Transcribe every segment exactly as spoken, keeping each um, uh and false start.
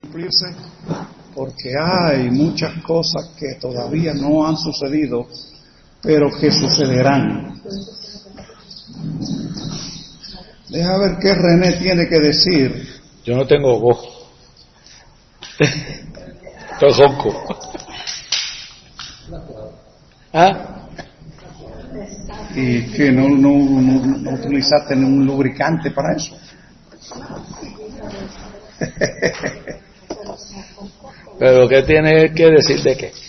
cumplirse, porque hay muchas cosas que todavía no han sucedido, pero que sucederán. Deja ver qué René tiene que decir. Yo no tengo voz. Estoy ronco. ¿Ah? ¿Y que no, no, no, no utilizaste un lubricante para eso? ¿Pero qué tiene que decir de qué?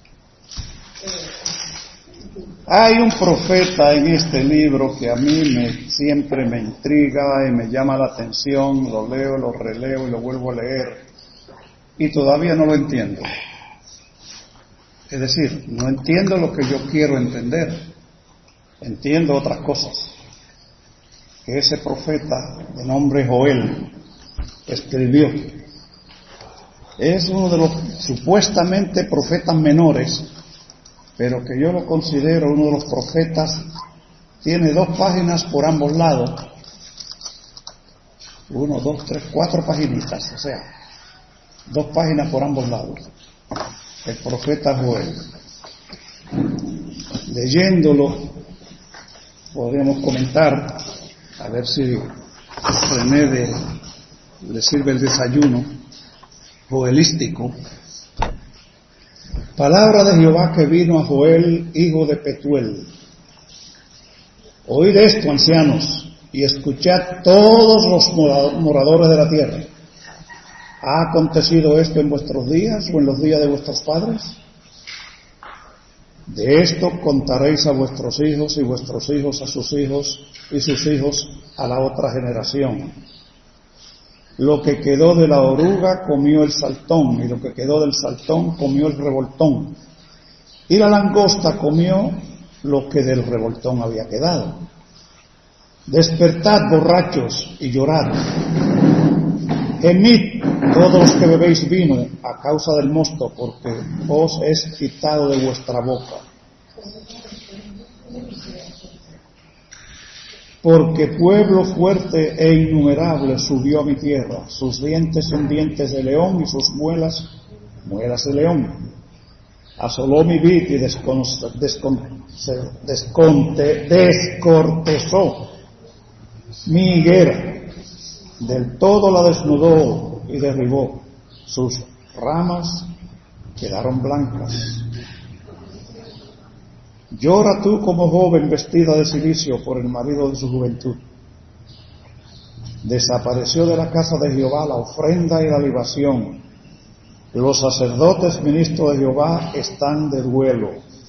Hay un profeta en este libro que a mí me, siempre me intriga y me llama la atención, lo leo, lo releo y lo vuelvo a leer, y todavía no lo entiendo. Es decir, no entiendo lo que yo quiero entender, entiendo otras cosas. Que ese profeta de nombre Joel escribió. Es uno de los supuestamente profetas menores, pero que yo lo considero uno de los profetas. Tiene dos páginas por ambos lados, uno, dos, tres, cuatro paginitas, o sea, dos páginas por ambos lados, el profeta Joel. Leyéndolo podríamos comentar, a ver si René de, le sirve el desayuno joelístico. Palabra de Jehová que vino a Joel, hijo de Petuel. Oíd esto, ancianos, y escuchad todos los moradores de la tierra. ¿Ha acontecido esto en vuestros días o en los días de vuestros padres? De esto contaréis a vuestros hijos y vuestros hijos a sus hijos y sus hijos a la otra generación. Lo que quedó de la oruga comió el saltón, y lo que quedó del saltón comió el revoltón, y la langosta comió lo que del revoltón había quedado. Despertad, borrachos, y llorad. Gemid todos los que bebéis vino a causa del mosto, porque os es quitado de vuestra boca. Porque pueblo fuerte e innumerable subió a mi tierra, sus dientes son dientes de león y sus muelas, muelas de león. Asoló mi vid y descon, descon, desconte, descortezó mi higuera, del todo la desnudó y derribó, sus ramas quedaron blancas. Llora tú como joven vestida de cilicio por el marido de su juventud. Desapareció de la casa de Jehová la ofrenda y la libación. Los sacerdotes ministros de Jehová están de duelo.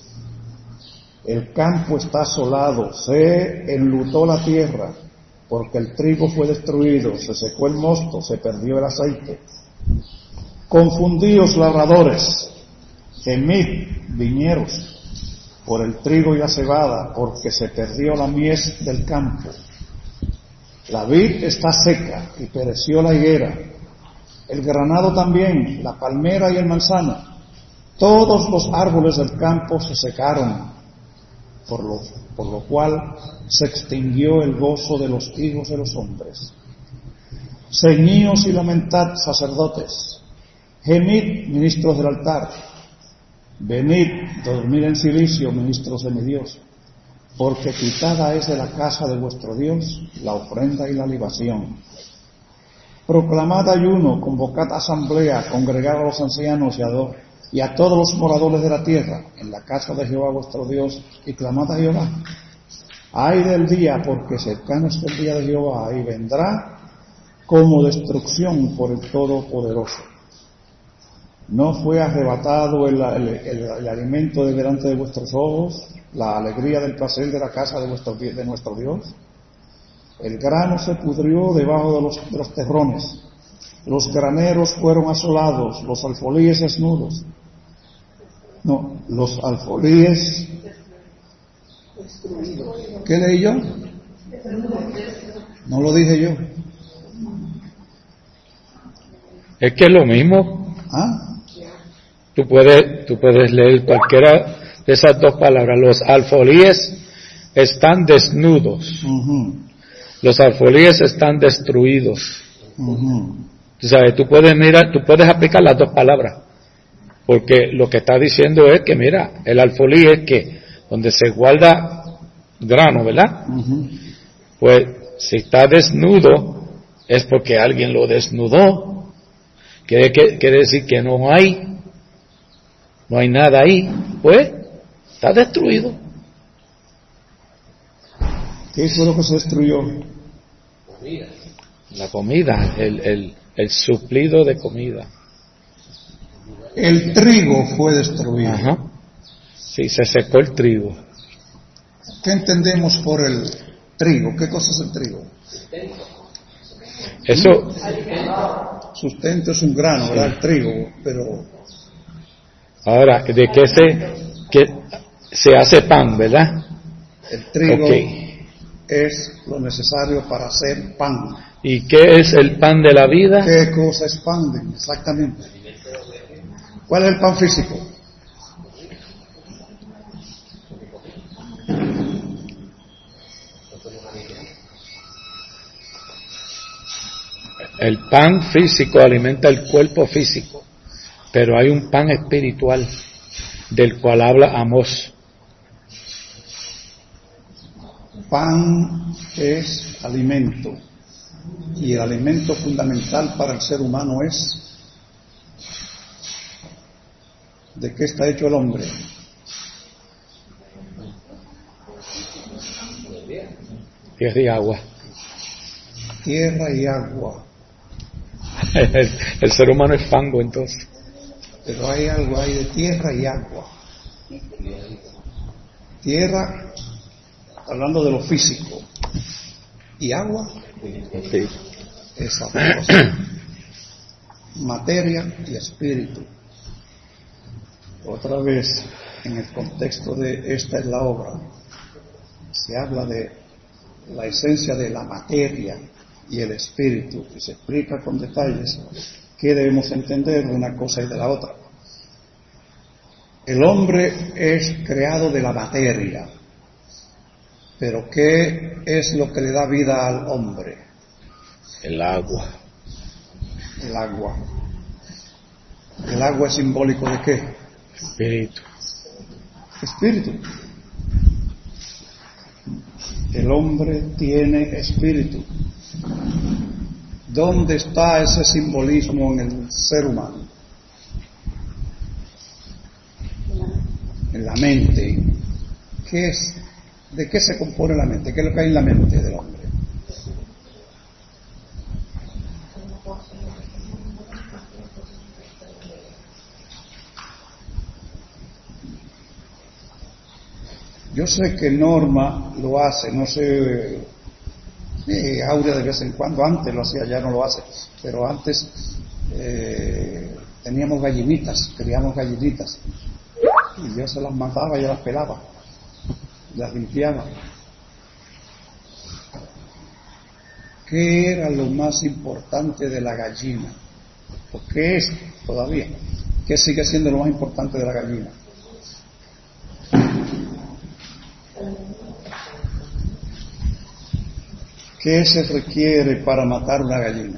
El campo está asolado, se enlutó la tierra, porque el trigo fue destruido, se secó el mosto, se perdió el aceite. Confundíos labradores, gemid viñeros, por el trigo y la cebada, porque se perdió la mies del campo. La vid está seca y pereció la higuera, el granado también, la palmera y el manzano. Todos los árboles del campo se secaron, por lo, por lo cual se extinguió el gozo de los hijos de los hombres. Ceñíos y lamentad, sacerdotes, gemid, ministros del altar. Venid, dormid en silicio, ministros de mi Dios, porque quitada es de la casa de vuestro Dios la ofrenda y la libación. Proclamad ayuno, convocad asamblea, congregad a los ancianos y a, do, y a todos los moradores de la tierra en la casa de Jehová vuestro Dios, y clamad a Jehová. Ay del día, porque cercano es el día de Jehová, y vendrá como destrucción por el Todopoderoso. ¿No fue arrebatado el, el, el, el alimento de delante de vuestros ojos, la alegría del placer de la casa de, vuestro, de nuestro Dios? El grano se pudrió debajo de los, de los terrones, los graneros fueron asolados, los alfolíes desnudos. No, los alfolíes... ¿Qué leí yo? No lo dije yo. Es que es lo mismo. ¿Ah? Tú puedes, tú puedes leer cualquiera de esas dos palabras. Los alfolíes están desnudos. Uh-huh. Los alfolíes están destruidos. Uh-huh. Tú sabes, tú puedes mirar, tú puedes aplicar las dos palabras, porque lo que está diciendo es que, mira, el alfolí es que donde se guarda grano, ¿verdad? Uh-huh. Pues si está desnudo es porque alguien lo desnudó. Quiere, que, quiere decir que no hay, no hay nada ahí, pues está destruido. ¿Qué fue lo que se destruyó? Comida. La comida, el, el, el suplido de comida. El trigo fue destruido. Ajá. Sí, se secó el trigo. ¿Qué entendemos por el trigo? ¿Qué cosa es el trigo? Eso. Sustento es un grano, ¿verdad? El trigo, pero. Ahora, ¿de qué se, que se hace pan, verdad? El trigo okay. Es lo necesario para hacer pan. ¿Y qué es el pan de la vida? ¿Qué cosa es pan? Exactamente. ¿Cuál es el pan físico? El pan físico alimenta el cuerpo físico, pero hay un pan espiritual del cual habla Amós. Pan es alimento, y el alimento fundamental para el ser humano es: ¿de qué está hecho el hombre? Tierra y agua. Tierra y agua. El, el ser humano es fango, entonces. Pero hay algo ahí de tierra y agua. Tierra, hablando de lo físico, y agua, sí. Esa cosa. Materia y espíritu. Otra vez, en el contexto de esta es la obra, se habla de la esencia de la materia y el espíritu, y se explica con detalles qué debemos entender de una cosa y de la otra. El hombre es creado de la materia, pero ¿qué es lo que le da vida al hombre? El agua. El agua. ¿El agua es simbólico de qué? Espíritu. Espíritu. El hombre tiene espíritu. ¿Dónde está ese simbolismo en el ser humano? En la mente. ¿Qué es? ¿De qué se compone la mente? ¿Qué es lo que hay en la mente del hombre? Yo sé que Norma lo hace, no sé, eh, Aurea de vez en cuando, antes lo hacía, ya no lo hace, pero antes eh, teníamos gallinitas, criamos gallinitas, y yo se las mandaba, yo las pelaba, las limpiaba. ¿Qué era lo más importante de la gallina? ¿O qué es todavía? ¿Qué sigue siendo lo más importante de la gallina? ¿Qué se requiere para matar una gallina?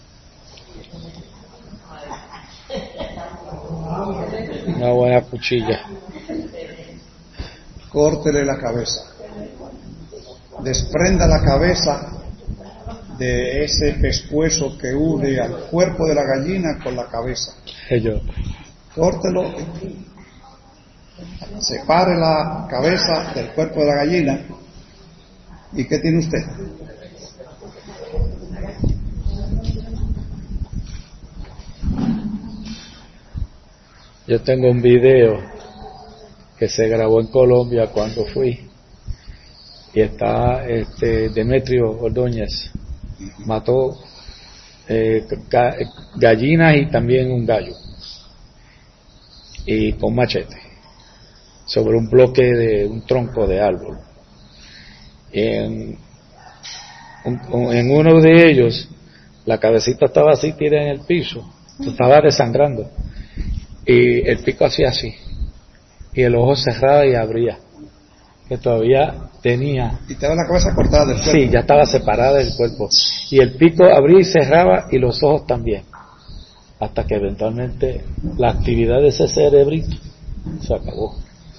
Una buena cuchilla. Córtele la cabeza. Desprenda la cabeza de ese pescuezo que une al cuerpo de la gallina con la cabeza. Yo. Córtelo. Separe la cabeza del cuerpo de la gallina. ¿Y qué tiene usted? Yo tengo un video que se grabó en Colombia cuando fui, y está este Demetrio Ordóñez, mató eh, ga, gallinas y también un gallo, y con machete, sobre un bloque de un tronco de árbol. En, en uno de ellos, la cabecita estaba así tirada en el piso, estaba desangrando, y el pico hacía así, y el ojo cerraba y abría, que todavía tenía. Y estaba la cabeza cortada del cuerpo. Sí, ya estaba separada del cuerpo, y el pico abría y cerraba, y los ojos también. hasta que eventualmente la actividad de ese cerebrito se acabó.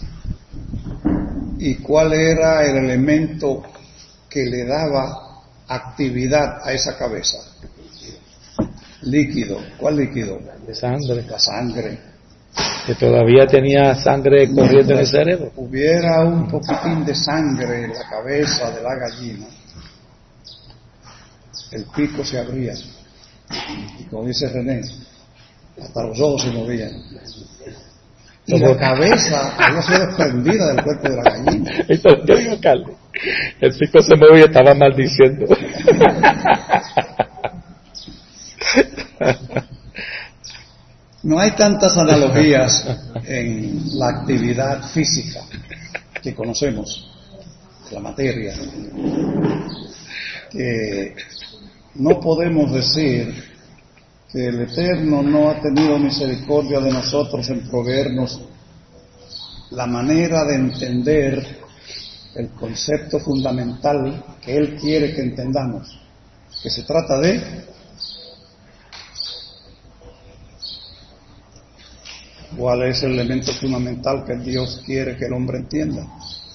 ¿Y cuál era el elemento que le daba actividad a esa cabeza? Líquido. ¿Cuál líquido? De sangre. La sangre. Que todavía tenía sangre corriendo en el cerebro. Hubiera un poquitín de sangre en la cabeza de la gallina, el pico se abría. Y como dice René, hasta los ojos se movían. Y la cabeza había sido desprendida del cuerpo de la gallina. Entonces, yo digo, Carlos, el pico se movía y estaba maldiciendo. No hay tantas analogías en la actividad física que conocemos, la materia, que no podemos decir que el Eterno no ha tenido misericordia de nosotros en proveernos la manera de entender el concepto fundamental que Él quiere que entendamos, que se trata de ¿cuál es el elemento fundamental que Dios quiere que el hombre entienda?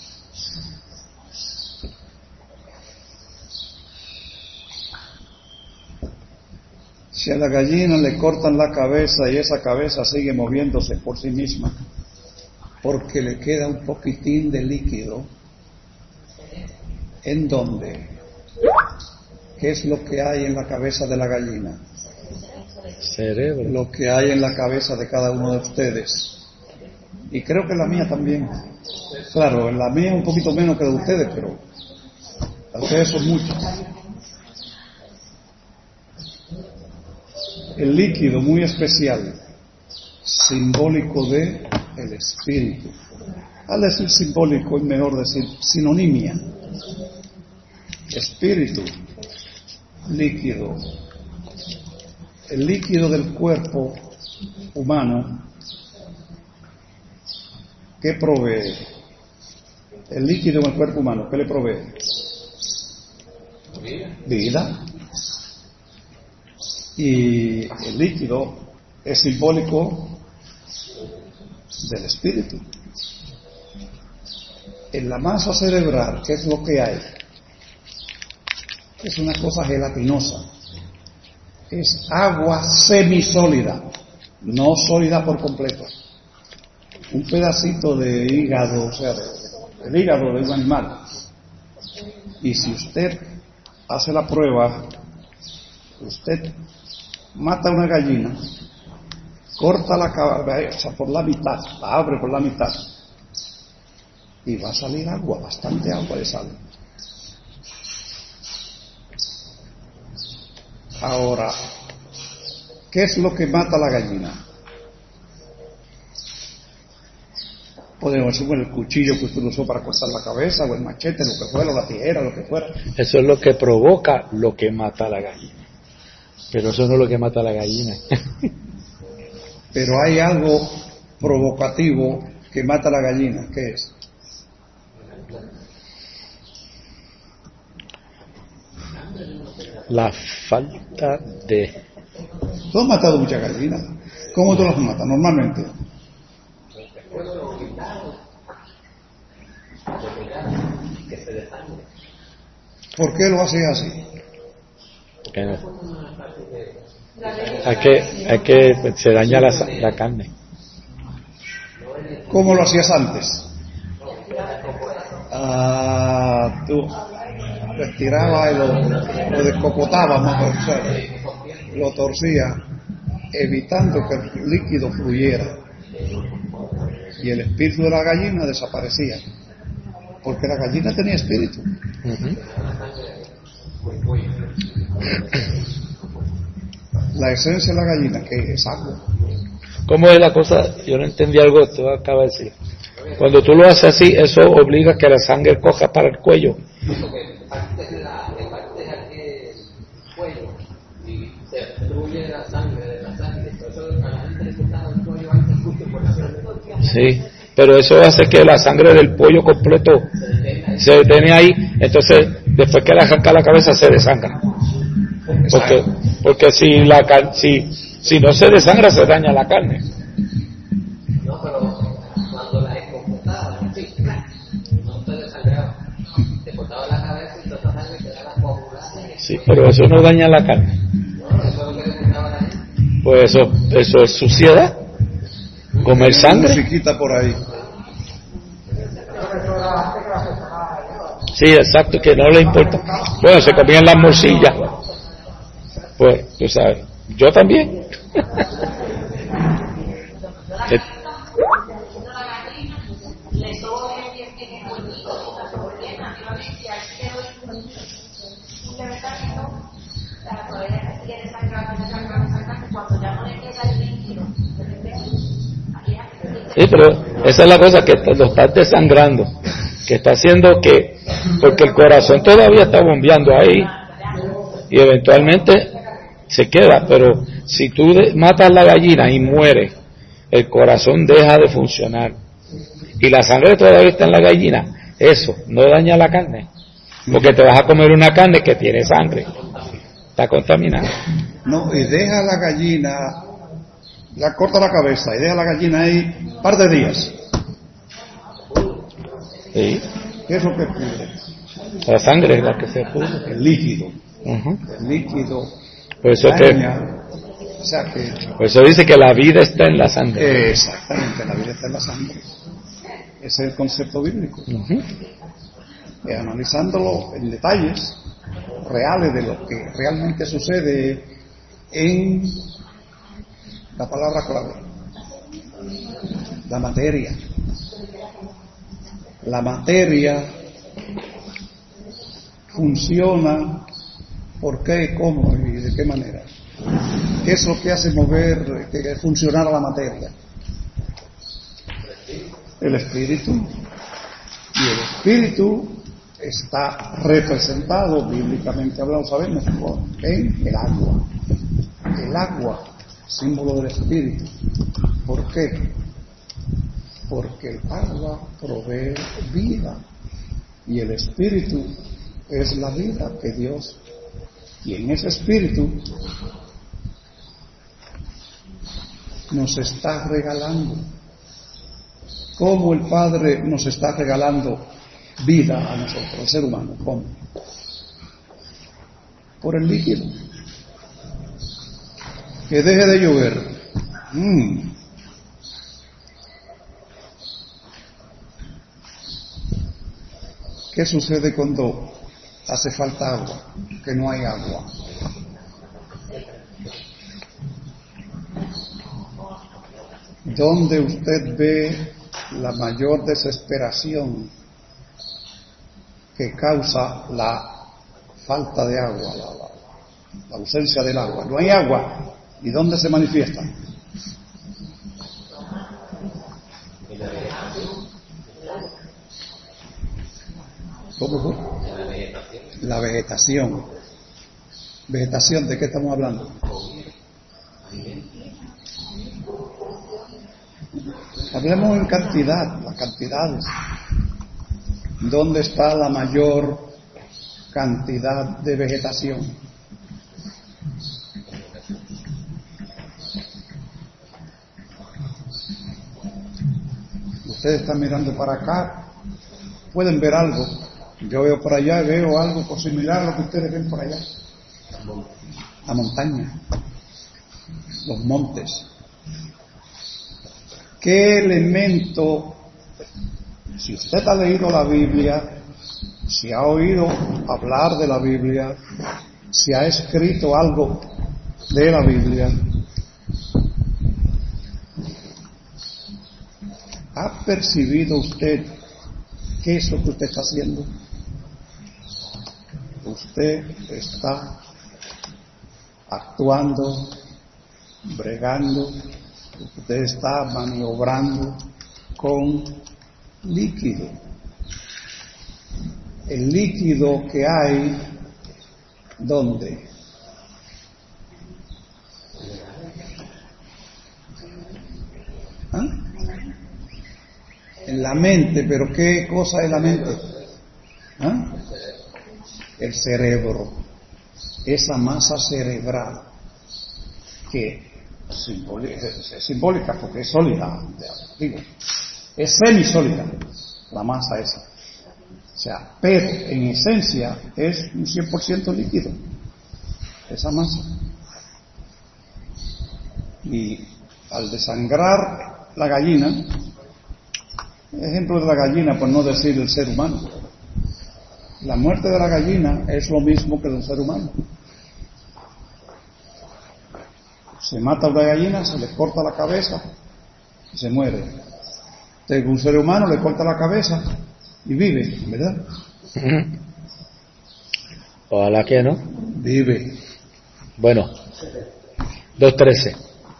Si a la gallina le cortan la cabeza y esa cabeza sigue moviéndose por sí misma, porque le queda un poquitín de líquido, ¿en dónde? ¿Qué es lo que hay en la cabeza de la gallina? Cerebro. Lo que hay en la cabeza de cada uno de ustedes. Y creo que la mía también. Claro, la mía un poquito menos que la de ustedes, pero ustedes son muchos. El líquido muy especial, simbólico de el espíritu. Al decir simbólico es mejor decir sinonimia. Espíritu, líquido. El líquido del cuerpo humano, ¿qué provee? El líquido en el cuerpo humano, ¿qué le provee? Vida. Y el líquido es simbólico del espíritu. En la masa cerebral, ¿qué es lo que hay? Es una cosa gelatinosa. Es agua semisólida, no sólida por completo. Un pedacito de hígado, o sea, de, del hígado de un animal. Y si usted hace la prueba, usted mata una gallina, corta la cabeza por la mitad, la abre por la mitad, y va a salir agua, bastante agua le sale. Ahora, ¿qué es lo que mata a la gallina? Podemos decir, bueno, el cuchillo que usted usó para cortar la cabeza, o el machete, lo que fuera, o la tijera, lo que fuera. Eso es lo que provoca lo que mata a la gallina. Pero eso no es lo que mata a la gallina. Pero hay algo provocativo que mata a la gallina. ¿Qué es? La falta de... Tú has matado muchas gallinas. ¿Cómo tú las matas normalmente? ¿Por qué lo haces así? Eh, hay que, hay que pues, se daña la, la carne. ¿Cómo lo hacías antes? Ah, tú lo estirabas y lo, lo descocotabas más, o sea, lo torcías, evitando que el líquido fluyera. Y el espíritu de la gallina desaparecía, porque la gallina tenía espíritu. Uh-huh. La esencia de la gallina, que es agua. ¿Cómo es la cosa? Yo no entendí algo que tú acabas de decir. Cuando tú lo haces así, eso obliga a que la sangre coja para el cuello. Sí, pero eso hace que la sangre del pollo completo se detiene ahí, entonces después que le arranca la cabeza se desangra. Porque, porque si la si Si no se desangra, se daña la carne. No, pero cuando la escopetaba, sí, no te desangraba. Te cortaba la cabeza y toda esa sangre quedaba coagulada. Sí, pero eso no daña la carne. No, eso es lo que le gustaba a la gente. Pues eso, eso es suciedad. Comer sangre. Musiquita por ahí. Sí, exacto, que no le importa. Bueno, se comían las morcillas. Pues, tú sabes, yo también. Sí, pero esa es la cosa, que lo estás desangrando, que está haciendo que, porque el corazón todavía está bombeando ahí y eventualmente se queda, pero si tú de, matas la gallina y muere, el corazón deja de funcionar y la sangre todavía está en la gallina, eso no daña la carne, porque te vas a comer una carne que tiene sangre, está contaminada. No, y deja la gallina, la corta la cabeza y deja la gallina ahí un par de días. ¿Sí? ¿Qué es lo que pudre? La sangre es la que se pudre. El líquido. Uh-huh. El líquido. Por eso daña, que, o sea que, por eso dice que la vida está en la sangre. eh, exactamente, la vida está en la sangre. Ese es el concepto bíblico. Uh-huh. Y analizándolo en detalles reales de lo que realmente sucede en la palabra clave, la materia. La materia funciona, ¿por qué, cómo y de qué manera? ¿Qué es lo que hace mover, que funcionar la materia? El espíritu. Y el espíritu está representado, bíblicamente hablando, sabemos, en el agua. El agua, símbolo del espíritu. ¿Por qué? Porque el agua provee vida y el espíritu es la vida que Dios, y en ese espíritu nos está regalando. ¿Cómo el Padre nos está regalando vida a nosotros, al ser humano? ¿Cómo? Por el líquido. Que deje de llover. Mm. ¿Qué sucede cuando hace falta agua? Que no hay agua. ¿Dónde usted ve la mayor desesperación que causa la falta de agua, la, la, la ausencia del agua? No hay agua. ¿Y dónde se manifiesta? ¿Cómo fue? La vegetación. ¿Vegetación de qué estamos hablando? Hablemos en cantidad, las cantidades. ¿Dónde está la mayor cantidad de vegetación? Ustedes están mirando para acá, pueden ver algo. Yo veo por allá y veo algo por similar a lo que ustedes ven por allá. La montaña, los montes. ¿Qué elemento, si usted ha leído la Biblia, si ha oído hablar de la Biblia, si ha escrito algo de la Biblia, ha percibido usted qué es lo que usted está haciendo? Usted está actuando, bregando, usted está maniobrando con líquido. El líquido que hay, ¿dónde? ¿Ah? En la mente, pero ¿qué cosa es la mente? ¿Ah? El cerebro, esa masa cerebral que simbólica, es simbólica porque es sólida, digo, es semisólida la masa esa. O sea, pero en esencia es un cien por ciento líquido, esa masa. Y al desangrar la gallina, ejemplo de la gallina, por no decir el ser humano, la muerte de la gallina es lo mismo que del ser humano. Se mata una gallina, se le corta la cabeza y se muere. Entonces, un ser humano le corta la cabeza y vive, ¿verdad? Ojalá que no. Vive. Bueno, dos trece.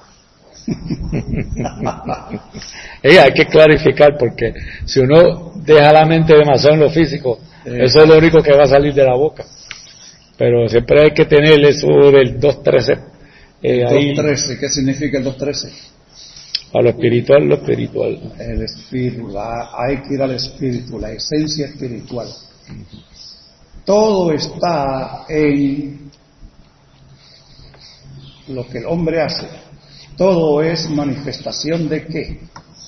Y hay que clarificar, porque si uno deja la mente demasiado en lo físico, eh, eso es lo único que va a salir de la boca. Pero siempre hay que tener eso del dos trece. Eh, dos trece, ¿qué significa el dos trece? A lo espiritual, lo espiritual. El espíritu, la, hay que ir al espíritu, la esencia espiritual. Todo está en lo que el hombre hace. Todo es manifestación de qué?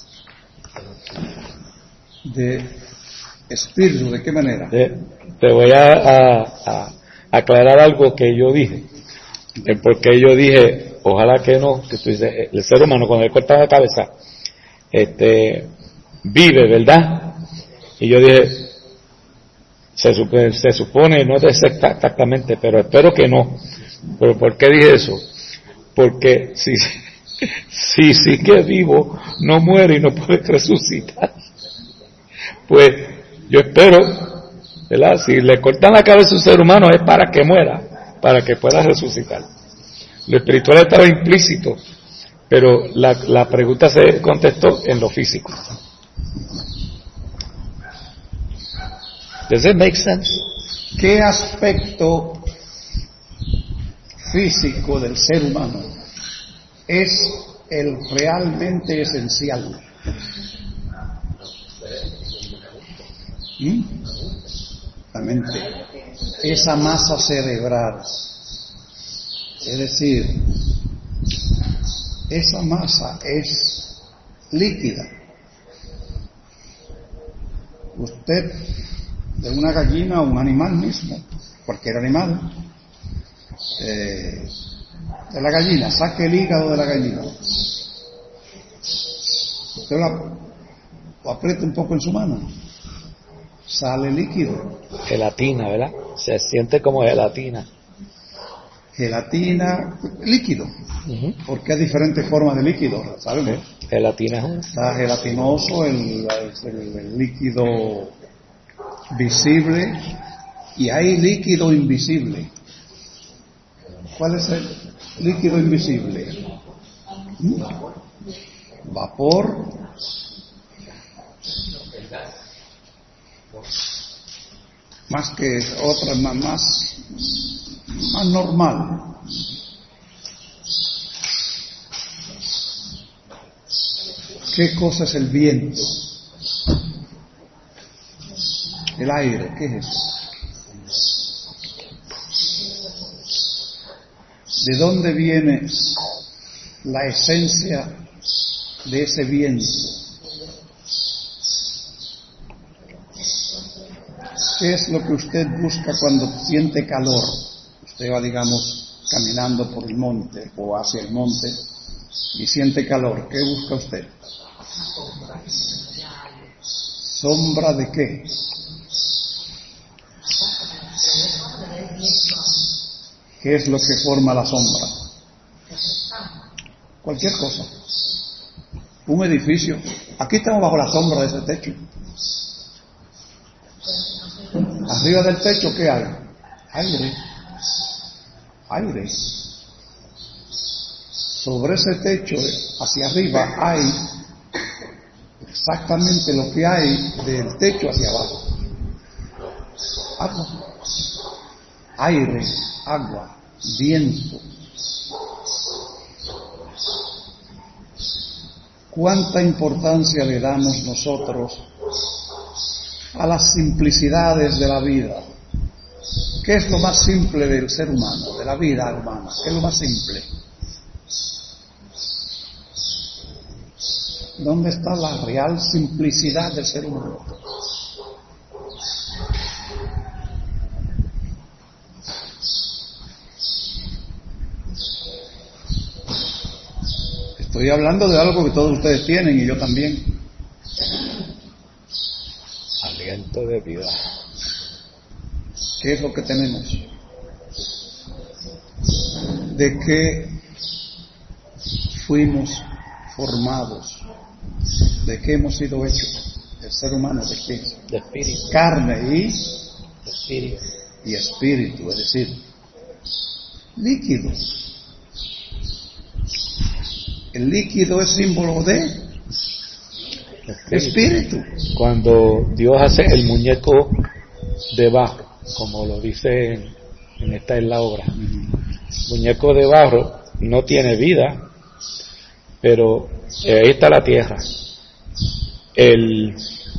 De espíritu, ¿de qué manera? Te, te voy a, a, a aclarar algo que yo dije. El por qué yo dije, ojalá que no, que tú dices, el ser humano cuando le corta la cabeza, este, vive, ¿verdad? Y yo dije, se supone, se supone no sé exactamente, pero espero que no. Pero ¿por qué dije eso? Porque si si sigue vivo, no muere y no puede resucitar. Pues yo espero, ¿verdad? Si le cortan la cabeza a un ser humano es para que muera, para que pueda resucitar. Lo espiritual estaba implícito, pero la, la pregunta se contestó en lo físico. Does it make sense? ¿Qué aspecto físico del ser humano es el realmente esencial? ¿Mm? La mente, esa masa cerebral, es decir, esa masa es líquida. Usted, de una gallina o un animal mismo, cualquier animal, eh, de la gallina, saque el hígado de la gallina, usted la, lo aprieta un poco en su mano, sale líquido. Gelatina, ¿verdad? Se siente como gelatina. Gelatina, líquido, uh-huh. Porque hay diferentes formas de líquido, ¿sabes? Gelatina es una. Está gelatinoso, el, el, el líquido visible, y hay líquido invisible. ¿Cuál es el líquido invisible? ¿Mm? Vapor, más que otra, más, más, más normal. ¿Qué cosa es el viento? El aire, ¿qué es eso? ¿De dónde viene la esencia de ese viento? ¿Qué es lo que usted busca cuando siente calor? Usted va, digamos, caminando por el monte o hacia el monte y siente calor. ¿Qué busca usted? ¿Sombra de qué? ¿Qué es lo que forma la sombra? Cualquier cosa. Un edificio. Aquí estamos bajo la sombra de ese techo. Arriba del techo, ¿qué hay? Aire. Aire. Sobre ese techo, hacia arriba, hay exactamente lo que hay del techo hacia abajo. Agua. Aire, agua, viento. ¿Cuánta importancia le damos nosotros a las simplicidades de la vida? ¿Qué es lo más simple del ser humano, de la vida humana? ¿Qué es lo más simple? ¿Dónde está la real simplicidad del ser humano? Estoy hablando de algo que todos ustedes tienen y yo también. Aliento de vida. ¿Qué es lo que tenemos? ¿De qué fuimos formados? ¿De qué hemos sido hechos? El ser humano, ¿de qué? De espíritu. Carne y, De espíritu. y espíritu, es decir, líquido. El líquido es símbolo de espíritu. Cuando Dios hace el muñeco de barro, como lo dice en, en esta es la obra, muñeco de barro no tiene vida, pero eh, ahí está la tierra. El,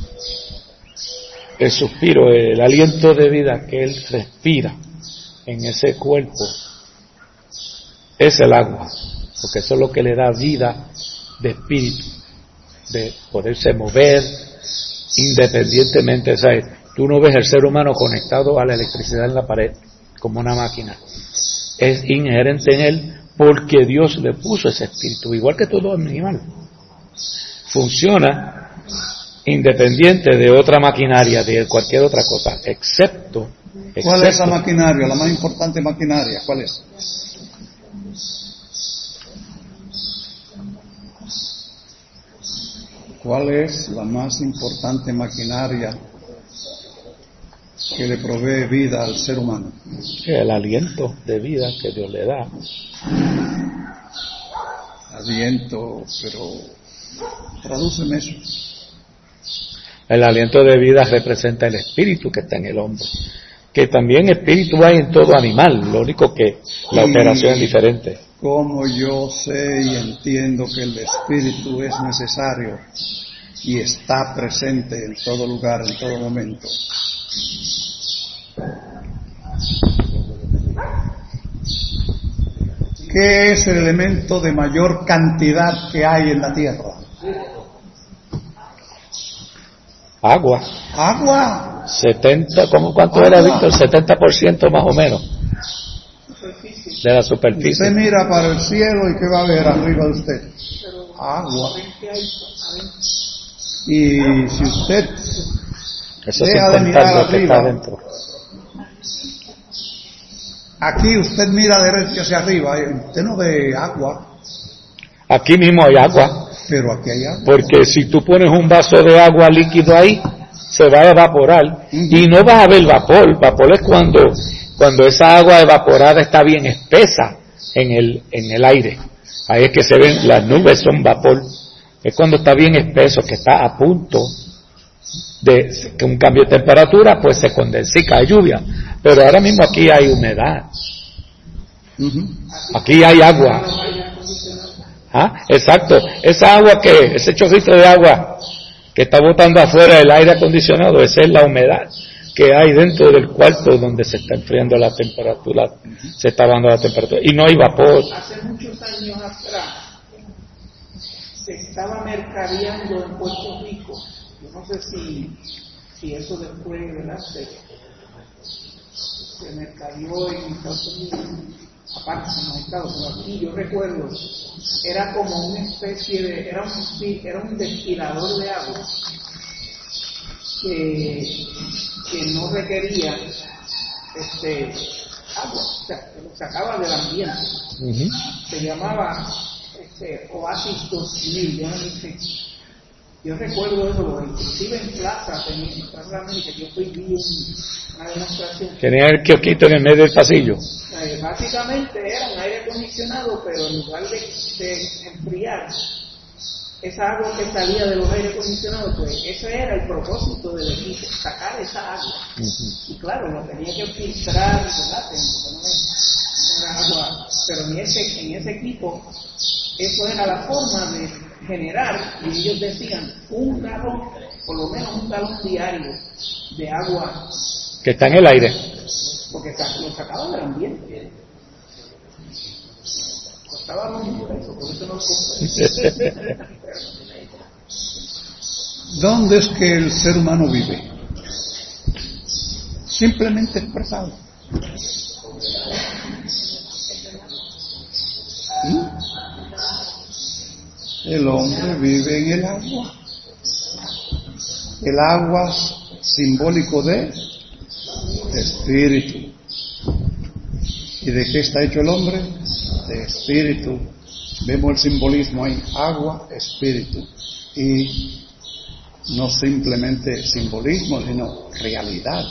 el suspiro, el aliento de vida que él respira en ese cuerpo es el agua, porque eso es lo que le da vida de espíritu, de poderse mover independientemente. ¿Sabes? Tú no ves el ser humano conectado a la electricidad en la pared como una máquina, es inherente en él porque Dios le puso ese espíritu, igual que todo animal. Funciona independiente de otra maquinaria, de cualquier otra cosa, excepto, excepto ¿Cuál es la maquinaria, la más importante maquinaria? ¿Cuál es? ¿Cuál es la más importante maquinaria que le provee vida al ser humano? el aliento de vida que Dios le da. Aliento, pero tradúceme eso. El aliento de vida representa el espíritu que está en el hombre, que también espíritu hay en todo animal, lo único que la Y operación es diferente. como yo sé y entiendo que el espíritu es necesario y está presente en todo lugar, en todo momento. ¿Qué es el elemento de mayor cantidad que hay en la tierra? Agua. Agua. setenta, ¿cómo cuánto Agua. era, Víctor? setenta por ciento más o menos de la superficie. Usted mira para el cielo y ¿qué va a ver arriba de usted? Agua. Y si usted Eso deja sin de mirar contar lo que está arriba, adentro. aquí usted mira derecho hacia arriba, y usted no ve agua, Aquí mismo hay agua, pero aquí hay agua. porque si tú pones un vaso de agua líquido ahí, se va a evaporar y no vas a ver vapor. Vapor es cuando cuando esa agua evaporada está bien espesa en el en el aire. Ahí es que se ven las nubes, son vapor. Es cuando está bien espeso, que está a punto de que un cambio de temperatura, pues se condensa y cae lluvia. Pero ahora mismo aquí hay humedad. Uh-huh. Aquí hay agua. ¿Ah? Exacto. Esa agua que, ese chorrito de agua que está botando afuera el aire acondicionado, esa es la humedad que hay dentro del cuarto donde se está enfriando la temperatura, se está bajando la temperatura. Y no hay vapor. Hace muchos años atrás se estaba mercadeando en Puerto Rico. Yo no sé si, si eso después, ¿verdad? Se, se mercadeó en Estados Unidos, aparte en los Estados, pero aquí yo recuerdo, era como una especie de, era un, era un destilador de agua que, que no requería este agua, o sea, que lo sacaba del ambiente. Uh-huh. Se llamaba este, Oasis dos mil, yo no sé. Yo recuerdo eso, inclusive en Plaza, en Plaza América, yo fui vi una demostración. Tenía el kiosquito en el medio del pasillo. Eh, básicamente era un aire acondicionado, pero en lugar de, de enfriar esa agua que salía de los aires acondicionados, pues ese era el propósito del equipo, sacar esa agua. Uh-huh. Y claro, lo tenía que filtrar, ¿verdad? No era agua, pero en ese, en ese equipo, eso era la forma de generar, y ellos decían, un galón, por lo menos un galón diario de agua. Que está en el aire. Porque lo sacaban del ambiente. Costaba mucho eso, por eso no lo compré. ¿Dónde es que el ser humano vive? Simplemente expresado. ¿Mm? El hombre vive en el agua. El agua simbólico de espíritu. ¿Y de qué está hecho el hombre? De espíritu. Vemos el simbolismo ahí, agua, espíritu. Y no simplemente simbolismo, sino realidad.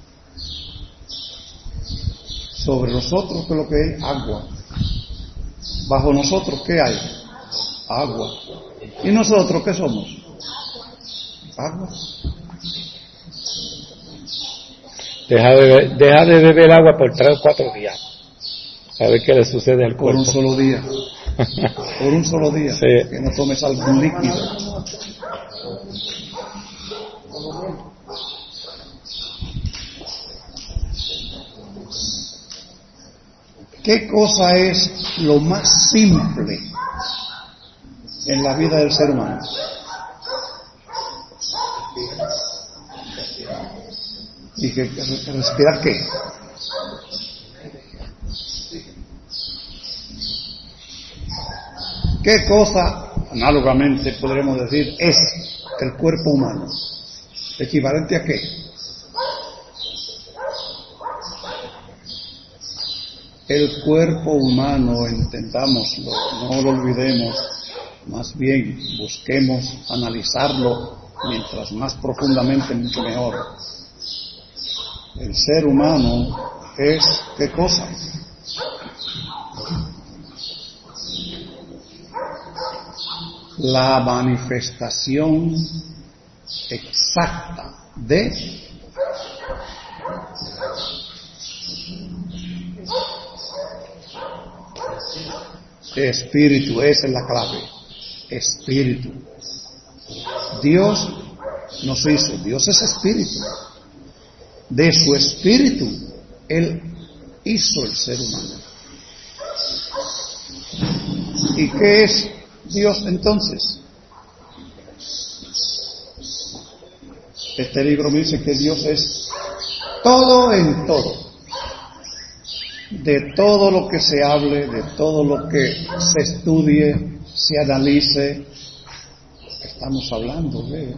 Sobre nosotros, ¿qué es lo que hay? Agua. Bajo nosotros, ¿qué hay? Agua. ¿Y nosotros qué somos? Agua. Deja de, beber, deja de beber agua por tres o cuatro días. A ver qué le sucede al Por cuerpo. un solo día. Por un solo día. Sí. Que no tomes algún líquido. ¿Qué cosa es lo más simple en la vida del ser humano? ¿Y que respirar qué? ¿Qué cosa, análogamente podremos decir, es el cuerpo humano? ¿Equivalente a qué? El cuerpo humano, entendámoslo, no lo olvidemos, más bien busquemos analizarlo mientras más profundamente, mucho mejor. El ser humano es, ¿qué cosa? La manifestación exacta de espíritu. Esa es la clave. Espíritu. Dios nos hizo, Dios es espíritu. De su espíritu Él hizo el ser humano. ¿Y qué es Dios entonces? Este libro me dice que Dios es todo en todo. De todo lo que se hable, de todo lo que se estudie, se analice, estamos hablando de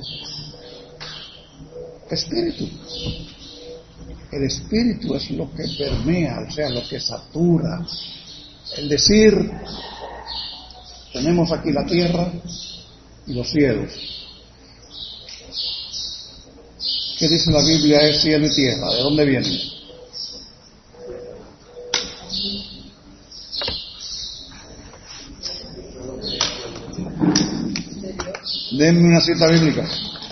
espíritu. El espíritu es lo que permea, o sea, lo que satura. El decir, tenemos aquí la tierra y los cielos. ¿Qué dice la Biblia? Es cielo y tierra. ¿De dónde vienen? Denme una cita bíblica.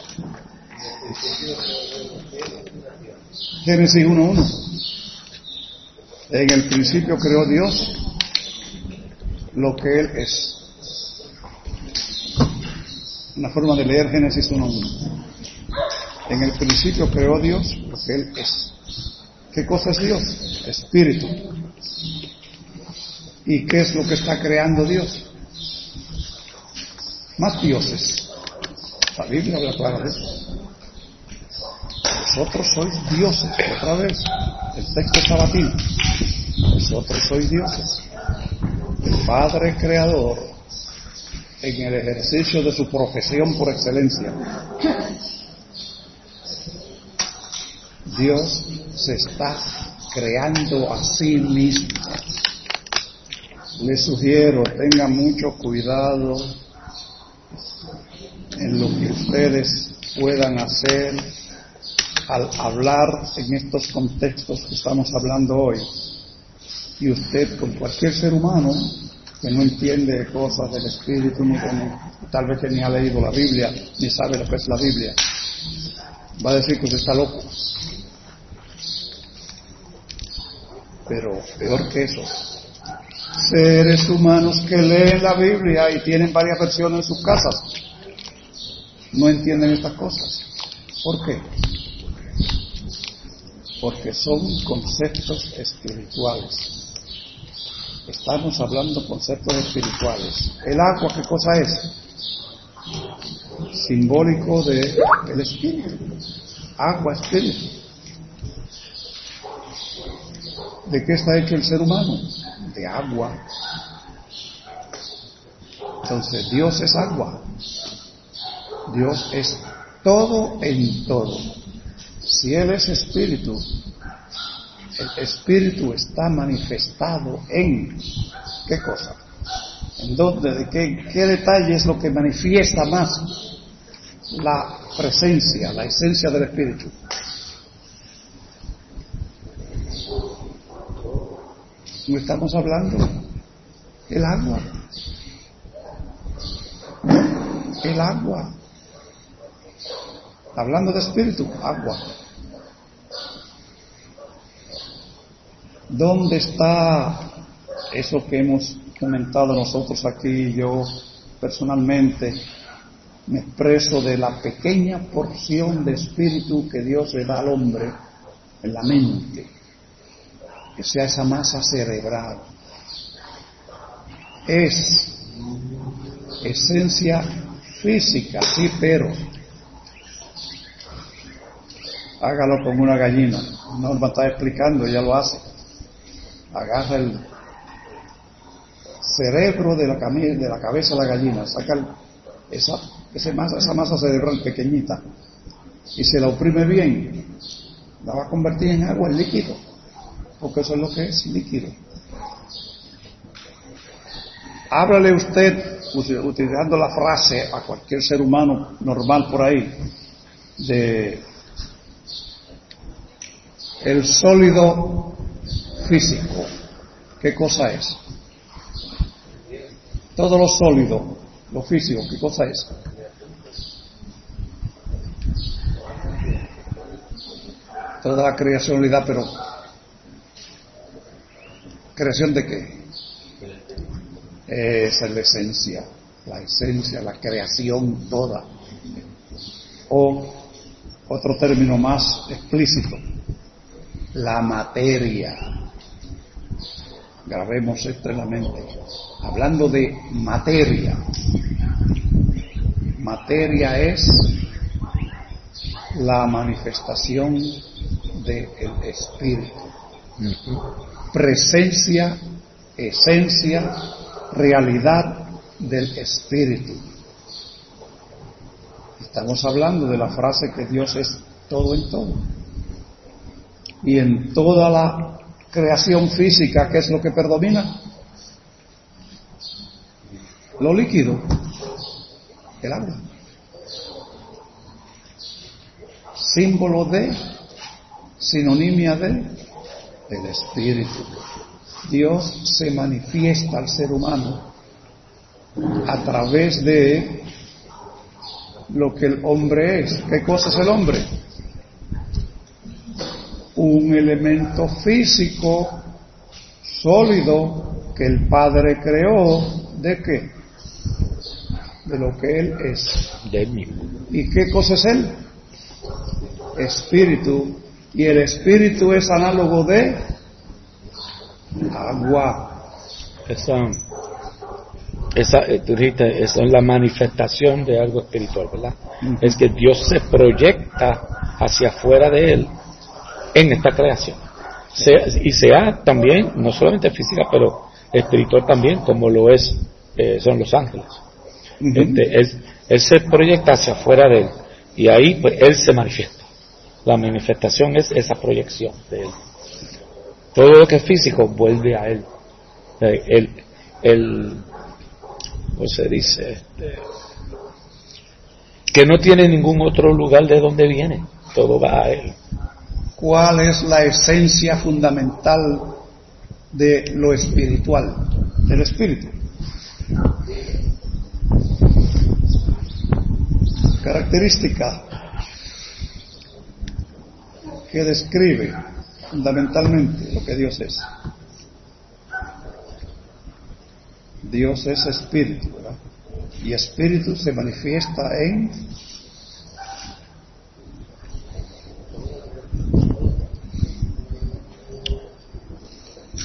Génesis uno uno. En el principio creó Dios lo que Él es. Una forma de leer Génesis uno uno. En el principio creó Dios lo que Él es. ¿Qué cosa es Dios? Espíritu. ¿Y qué es lo que está creando Dios? Más dioses. La Biblia habla clara de eso. Vosotros sois dioses. Otra vez, el texto sabatino. Vosotros sois dioses. El Padre Creador, en el ejercicio de su profesión por excelencia, Dios se está creando a sí mismo. Les sugiero, tengan mucho cuidado en lo que ustedes puedan hacer al hablar en estos contextos que estamos hablando hoy. Y usted, con cualquier ser humano que no entiende cosas del espíritu, ni que, tal vez que ni ha leído la Biblia, ni sabe lo que es la Biblia, va a decir que usted está loco. Pero peor que eso, seres humanos que leen la Biblia y tienen varias versiones en sus casas, no entienden estas cosas. ¿Por qué? Porque son conceptos espirituales. Estamos hablando conceptos espirituales. ¿El agua qué cosa es? simbólico de el espíritu, agua, espíritu. ¿De qué está hecho el ser humano? De agua. Entonces, Dios es agua. Dios es todo en todo. Si Él es espíritu, el espíritu está manifestado en ¿qué cosa? ¿En dónde? ¿De qué, qué detalle es lo que manifiesta más la presencia, la esencia del espíritu? ¿No estamos hablando? El agua. El agua. Hablando de espíritu, agua. ¿Dónde está eso que hemos comentado nosotros aquí? Yo personalmente me expreso de la pequeña porción de espíritu que Dios le da al hombre en la mente, que sea esa masa cerebral. Es esencia física, sí, pero hágalo con una gallina. Norma está explicando, ella lo hace. Agarra el cerebro de la, cami- de la cabeza de la gallina, saca el, esa, esa, masa, esa masa cerebral pequeñita y se la oprime bien, la va a convertir en agua, en líquido, porque eso es lo que es, líquido. Háblale usted, utilizando la frase a cualquier ser humano normal por ahí, de el sólido físico. ¿Qué cosa es? Todo lo sólido, lo físico, ¿qué cosa es? Toda la creacionalidad, pero ¿creación de qué? Esa es la esencia, la esencia, la creación toda. O otro término más explícito, la materia. Grabemos esto en la mente. Hablando de materia, materia es la manifestación del espíritu. Presencia, esencia, realidad del espíritu. Estamos hablando de la frase que Dios es todo en todo. Y en toda la creación física, ¿qué es lo que predomina? Lo líquido, el agua. Símbolo de, sinonimia de, el espíritu. Dios se manifiesta al ser humano a través de lo que el hombre es. ¿Qué cosa es el hombre? Un elemento físico sólido que el Padre creó. ¿De qué? De lo que Él es. De Él mismo. ¿Y qué cosa es Él? Espíritu. Y el espíritu es análogo de agua. Esa, esa, tú dijiste, esa es la manifestación de algo espiritual, ¿verdad? Uh-huh. Es que Dios se proyecta hacia afuera de Él en esta creación. Sea, y sea también, no solamente física, pero espiritual también, como lo es, eh, son los ángeles. Uh-huh. Este, él, él se proyecta hacia afuera de Él, y ahí pues Él se manifiesta. La manifestación es esa proyección de Él. Todo lo que es físico vuelve a Él. El, el, ¿cómo se dice? Este, que no tiene ningún otro lugar de donde viene. Todo va a Él. ¿Cuál es la esencia fundamental de lo espiritual, del espíritu? Característica que describe fundamentalmente lo que Dios es. Dios es espíritu, ¿verdad? Y espíritu se manifiesta en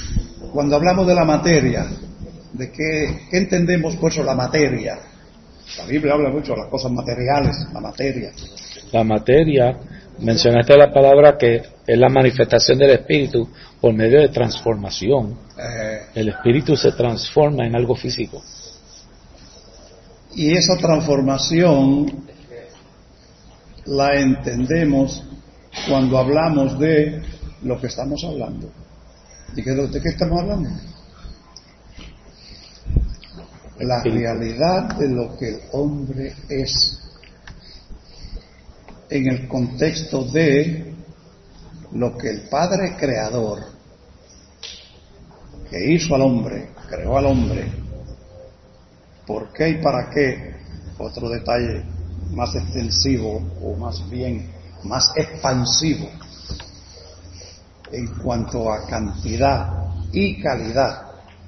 cuando hablamos de la materia, de qué, qué entendemos por eso la materia. La Biblia habla mucho de las cosas materiales, la materia. La materia, mencionaste la palabra que es la manifestación del espíritu por medio de transformación. Eh, El espíritu se transforma en algo físico. y esa transformación la entendemos cuando hablamos de lo que estamos hablando. ¿De qué, de qué estamos hablando? La realidad de lo que el hombre es en el contexto de lo que el Padre Creador, que hizo al hombre, creó al hombre, ¿por qué y para qué? Otro detalle más extensivo, o más bien más expansivo en cuanto a cantidad y calidad,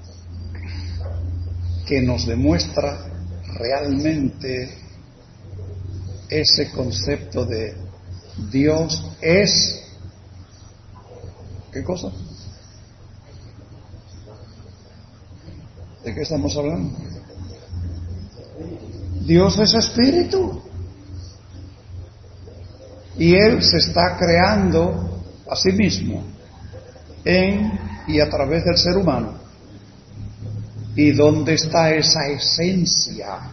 que nos demuestra realmente ese concepto de Dios es, ¿qué cosa? ¿De qué estamos hablando? Dios es espíritu y Él se está creando a sí mismo en y a través del ser humano. ¿Y dónde está esa esencia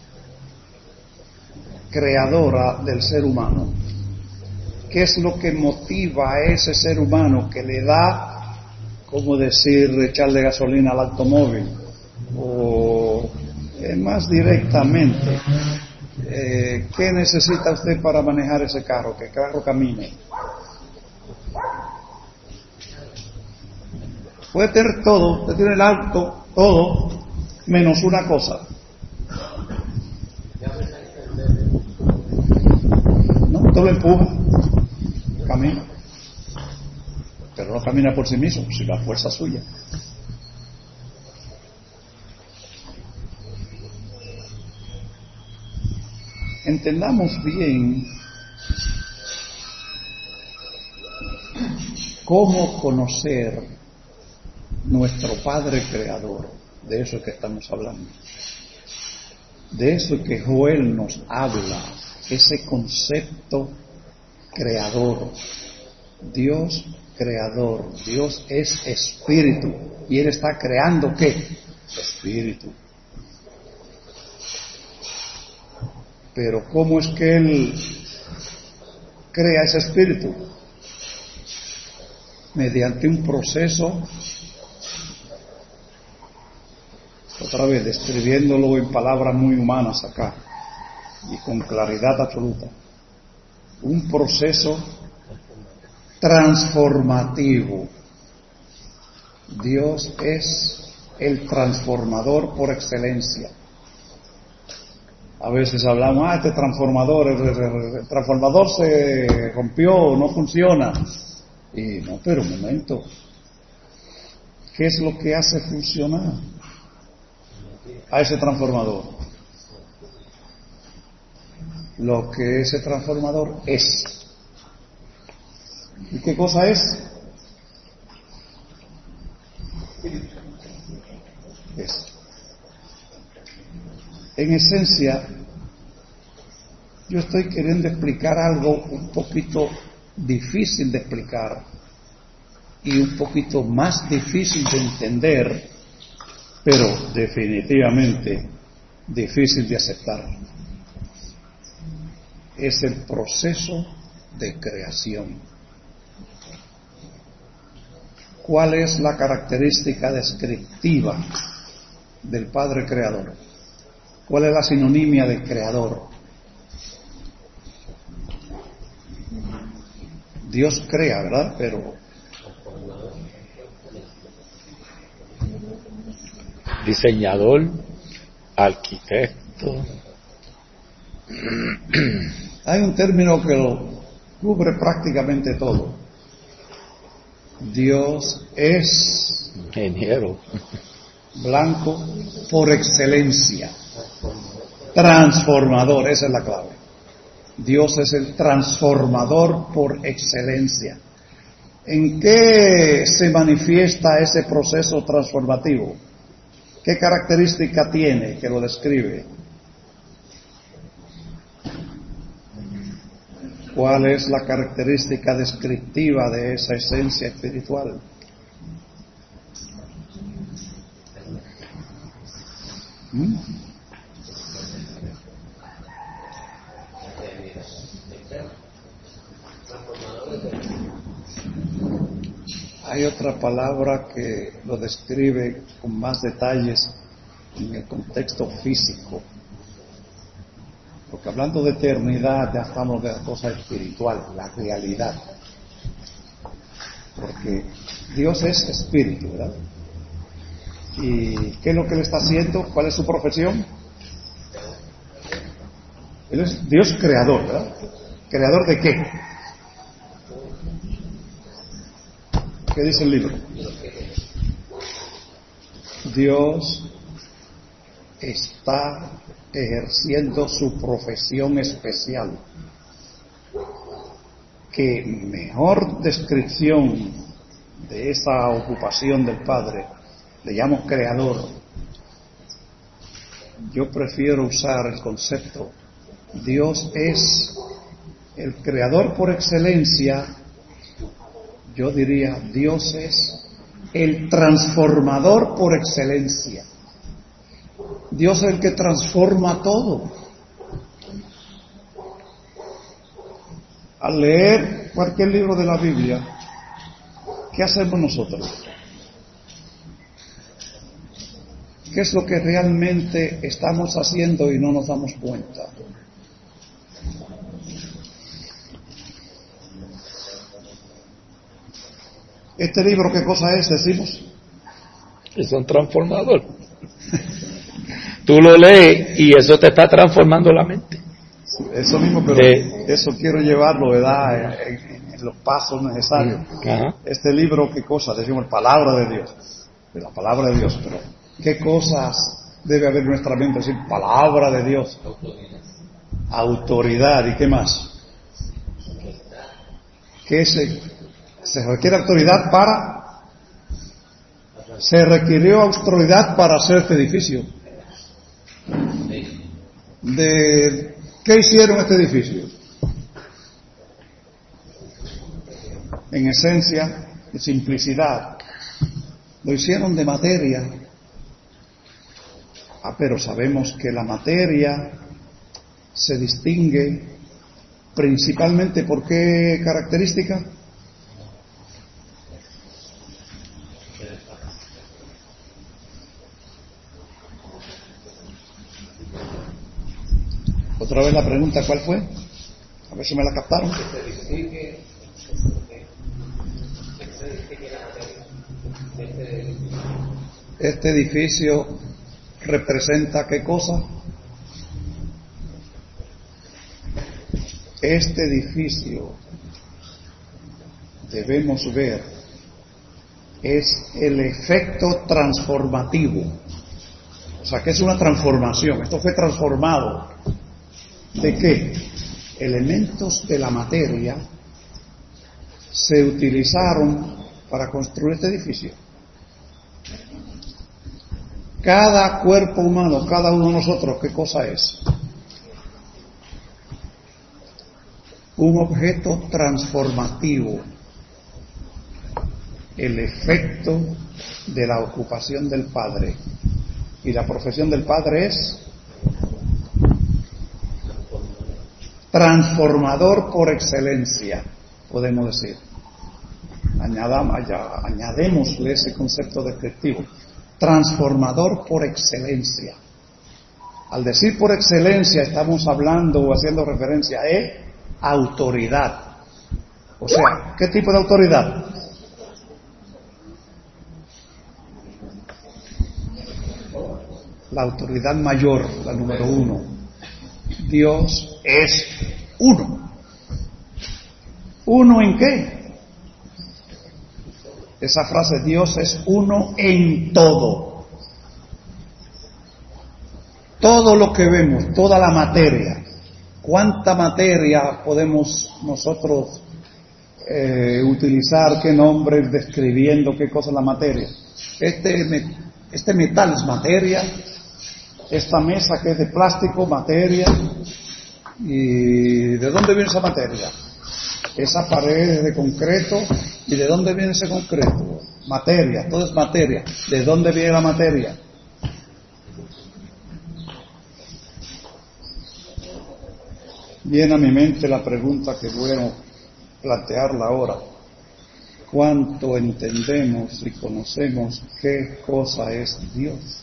creadora del ser humano? ¿Qué es lo que motiva a ese ser humano que le da, como decir, echarle gasolina al automóvil? O eh, más directamente, eh, ¿qué necesita usted para manejar ese carro? Que el carro camine. Puede tener todo, usted tiene el auto, todo, menos una cosa. No, usted lo empuja, camina, pero no camina por sí mismo, sino la fuerza suya. Entendamos bien cómo conocer nuestro Padre Creador, de eso que estamos hablando, de eso que Joel nos habla, ese concepto creador. Dios creador, Dios es espíritu y Él está creando ¿qué? Espíritu. Pero ¿cómo es que Él crea ese espíritu? Mediante un proceso, otra vez describiéndolo en palabras muy humanas acá y con claridad absoluta, un proceso transformativo. Dios es el transformador por excelencia. A veces hablamos, ah, este transformador, el, el transformador se rompió, no funciona. Y no, pero un momento, ¿qué es lo que hace funcionar a ese transformador? Lo que ese transformador es. ¿Y qué cosa es? Es. En esencia, yo estoy queriendo explicar algo un poquito difícil de explicar y un poquito más difícil de entender, pero definitivamente difícil de aceptar. Es el proceso de creación. ¿Cuál es la característica descriptiva del Padre Creador? ¿Cuál es la sinonimia de creador? Dios crea, ¿verdad? Pero diseñador, arquitecto. Hay un término que lo cubre prácticamente todo. Dios es ingeniero, blanco por excelencia, transformador, esa es la clave. Dios es el transformador por excelencia. ¿En qué se manifiesta ese proceso transformativo? ¿Qué característica tiene que lo describe? ¿Cuál es la característica descriptiva de esa esencia espiritual? ¿Mm? Hay otra palabra que lo describe con más detalles en el contexto físico. Porque hablando de eternidad ya estamos de la cosa espiritual, la realidad. Porque Dios es espíritu, ¿verdad? ¿Y qué es lo que Él está haciendo? ¿Cuál es su profesión? Él es Dios creador, ¿verdad? ¿Creador de qué? ¿Qué dice el libro? Dios está ejerciendo su profesión especial. ¿Qué mejor descripción de esa ocupación del Padre? Le llamo creador. Yo prefiero usar el concepto Dios es el creador por excelencia. Yo diría Dios es el transformador por excelencia. Dios es el que transforma todo. Al leer cualquier libro de la Biblia, ¿qué hacemos nosotros? ¿Qué es lo que realmente estamos haciendo y no nos damos cuenta? ¿Este libro qué cosa es, decimos? Es un transformador. Tú lo lees y eso te está transformando la mente. Eso mismo, pero de... eso quiero llevarlo, ¿verdad? En, en, en los pasos necesarios. Ajá. Este libro, ¿qué cosa? Decimos, palabra de Dios. La palabra de Dios, pero ¿qué cosas debe haber en nuestra mente? Decir, palabra de Dios. Autoridad. Autoridad, ¿y qué más? ¿Qué se, se requiere autoridad para? Se requirió autoridad para hacer este edificio. ¿De qué hicieron este edificio? En esencia, de simplicidad. Lo hicieron de materia. Ah, pero sabemos que la materia se distingue principalmente por qué característica. Otra vez la pregunta, ¿cuál fue? A ver si me la captaron. Este edificio representa ¿qué cosa? Este edificio, debemos ver, es el efecto transformativo. O sea, que es una transformación. Esto fue transformado. ¿De qué? Elementos de la materia se utilizaron para construir este edificio. Cada cuerpo humano, cada uno de nosotros, ¿qué cosa es? Un objeto transformativo. El efecto de la ocupación del Padre. Y la profesión del Padre es transformador por excelencia, podemos decir. Añadamos, añadémosle ese concepto descriptivo. Transformador por excelencia. Al decir por excelencia estamos hablando o haciendo referencia a autoridad. O sea, ¿qué tipo de autoridad? La autoridad mayor, la número uno. Dios es uno. ¿Uno en qué? Esa frase, Dios es uno en todo. Todo lo que vemos, toda la materia. ¿Cuánta materia podemos nosotros eh, utilizar? ¿Qué nombres describiendo qué cosa es la materia? Este, este metal es materia. Esta mesa que es de plástico, materia. ¿Y de dónde viene esa materia? Esa pared es de concreto. ¿Y de dónde viene ese concreto? Materia, todo es materia. ¿De dónde viene la materia? Viene a mi mente la pregunta que voy a plantearla ahora. ¿Cuánto entendemos y conocemos qué cosa es Dios?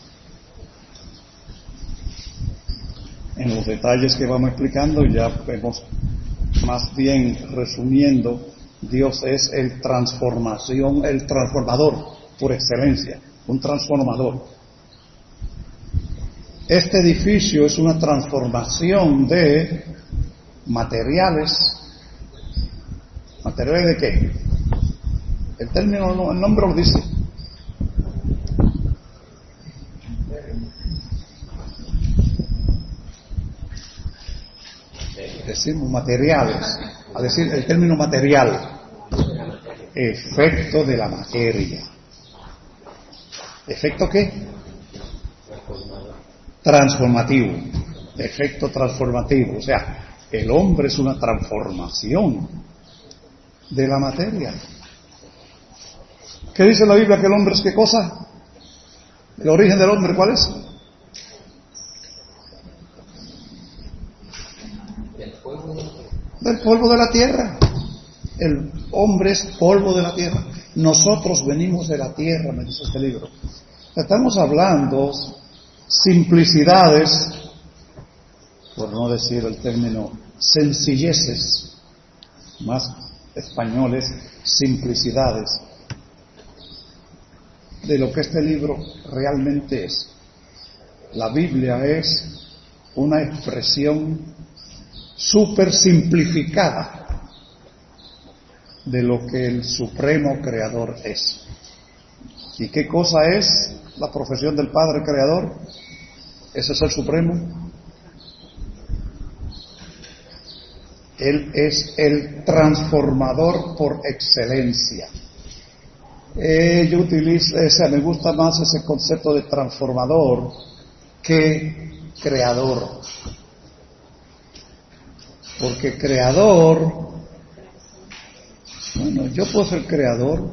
En los detalles que vamos explicando ya vemos, más bien resumiendo, Dios es el transformación, el transformador por excelencia, un transformador. Este edificio es una transformación de materiales. ¿Materiales de qué? El término, el nombre lo dice. Decimos materiales, a decir el término material, efecto de la materia. ¿Efecto qué? Transformativo. Efecto transformativo. O sea, el hombre es una transformación de la materia. ¿Qué dice la Biblia que el hombre es qué cosa? ¿El origen del hombre cuál es? Del polvo de la tierra. El hombre es polvo de la tierra. Nosotros venimos de la tierra, me dice este libro. Estamos hablando simplicidades, por no decir el término sencilleces, más españoles, simplicidades, de lo que este libro realmente es. La Biblia es una expresión súper simplificada de lo que el supremo creador es. ¿Y qué cosa es la profesión del Padre Creador? ¿Ese es el supremo? Él es el transformador por excelencia. Eh, yo utilizo, o sea, me gusta más ese concepto de transformador que creador. Porque creador, bueno, yo puedo ser creador.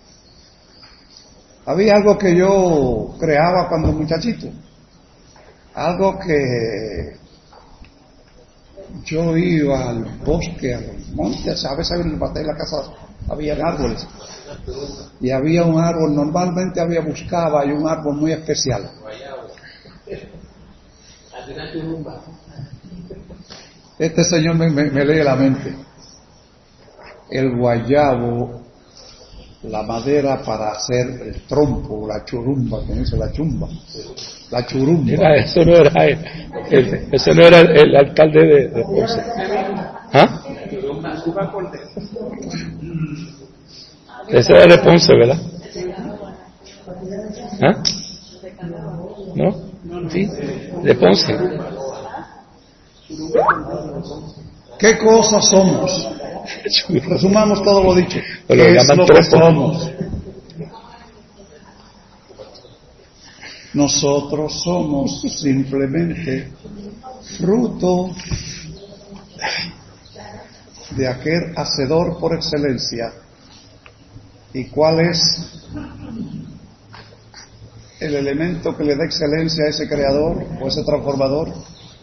Había algo que yo creaba cuando muchachito, algo que yo iba al bosque, a los montes, a veces en el patio de la casa había árboles, y había un árbol, normalmente había buscaba, y un árbol muy especial. Este señor me, me, me lee la mente. El guayabo, la madera para hacer el trompo, la churumba, que dice la chumba, la churumba. Mira, eso no era el, el, eso no era el, el alcalde de, de Ponce. ¿Ah? Ese era de Ponce, ¿verdad? ¿Ah? ¿No? Sí, de Ponce. ¿Qué cosas somos? Resumamos todo lo dicho. ¿Qué Lo es lo que tropo. somos? Nosotros somos simplemente fruto de aquel hacedor por excelencia. ¿Y cuál es el elemento que le da excelencia a ese creador o ese transformador?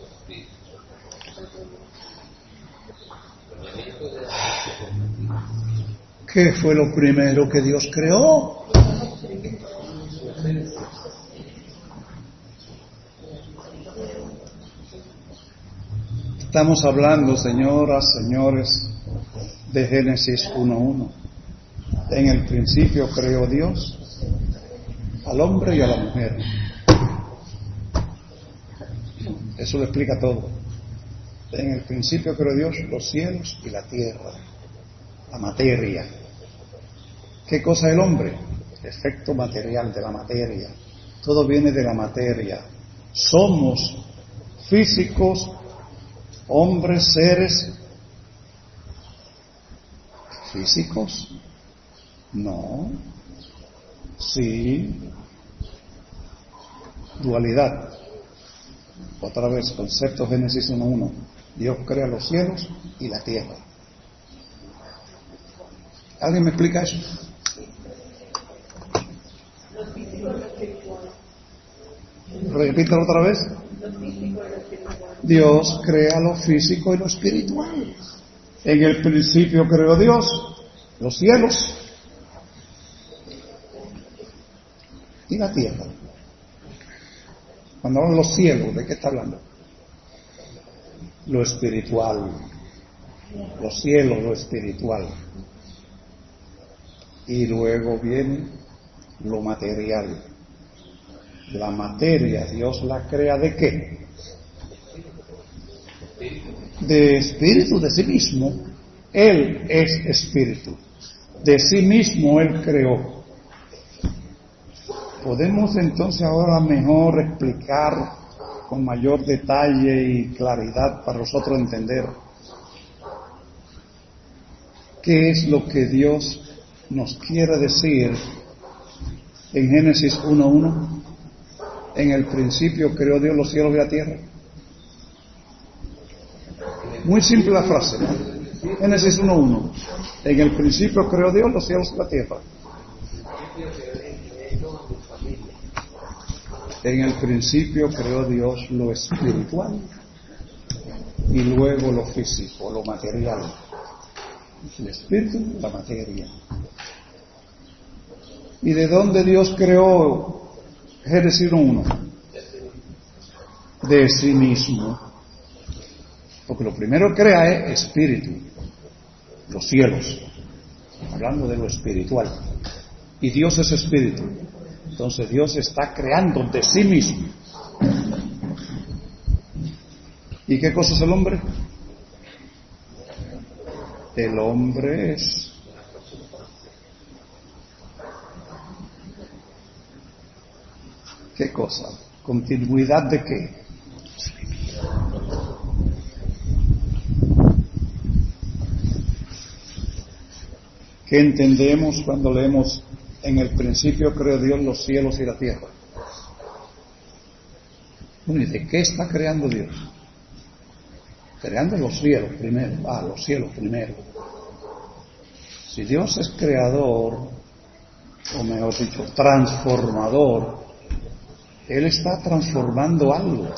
¿Qué fue lo primero que Dios creó? Estamos hablando, señoras, señores, de Génesis uno uno. En el principio creó Dios al hombre y a la mujer. Eso lo explica todo. En el principio creó Dios los cielos y la tierra, la materia. ¿Qué cosa es el hombre? Efecto material de la materia. Todo viene de la materia. Somos físicos, hombres, seres físicos. No. Sí. Dualidad. Otra vez, concepto Génesis uno uno. Dios crea los cielos y la tierra. ¿Alguien me explica eso? Repítalo otra vez. Dios crea lo físico y lo espiritual. En el principio creó Dios los cielos y la tierra. Cuando hablan los cielos, ¿de qué está hablando? Lo espiritual. Los cielos, lo espiritual. Y luego viene lo material. La materia, Dios la crea ¿de qué? De espíritu, de sí mismo. Él es espíritu. De sí mismo Él creó. Podemos entonces ahora mejor explicar con mayor detalle y claridad para nosotros entender qué es lo que Dios nos quiere decir en Génesis uno uno. En el principio creó Dios los cielos y la tierra. Muy simple la frase, ¿no? Génesis uno uno. En el principio creó Dios los cielos y la tierra. En el principio creó Dios lo espiritual y luego lo físico, lo material. El espíritu, la materia. ¿Y de dónde Dios creó Génesis uno uno? De sí mismo. Porque lo primero que crea es espíritu, los cielos, hablando de lo espiritual. Y Dios es espíritu. Entonces Dios está creando de sí mismo. ¿Y qué cosa es el hombre? El hombre es ¿qué cosa? ¿Continuidad de qué? ¿Qué entendemos cuando leemos en el principio creó Dios los cielos y la tierra? Bueno, ¿y de qué está creando Dios? Creando los cielos primero. Ah, los cielos primero. Si Dios es creador, o mejor dicho, transformador, Él está transformando algo.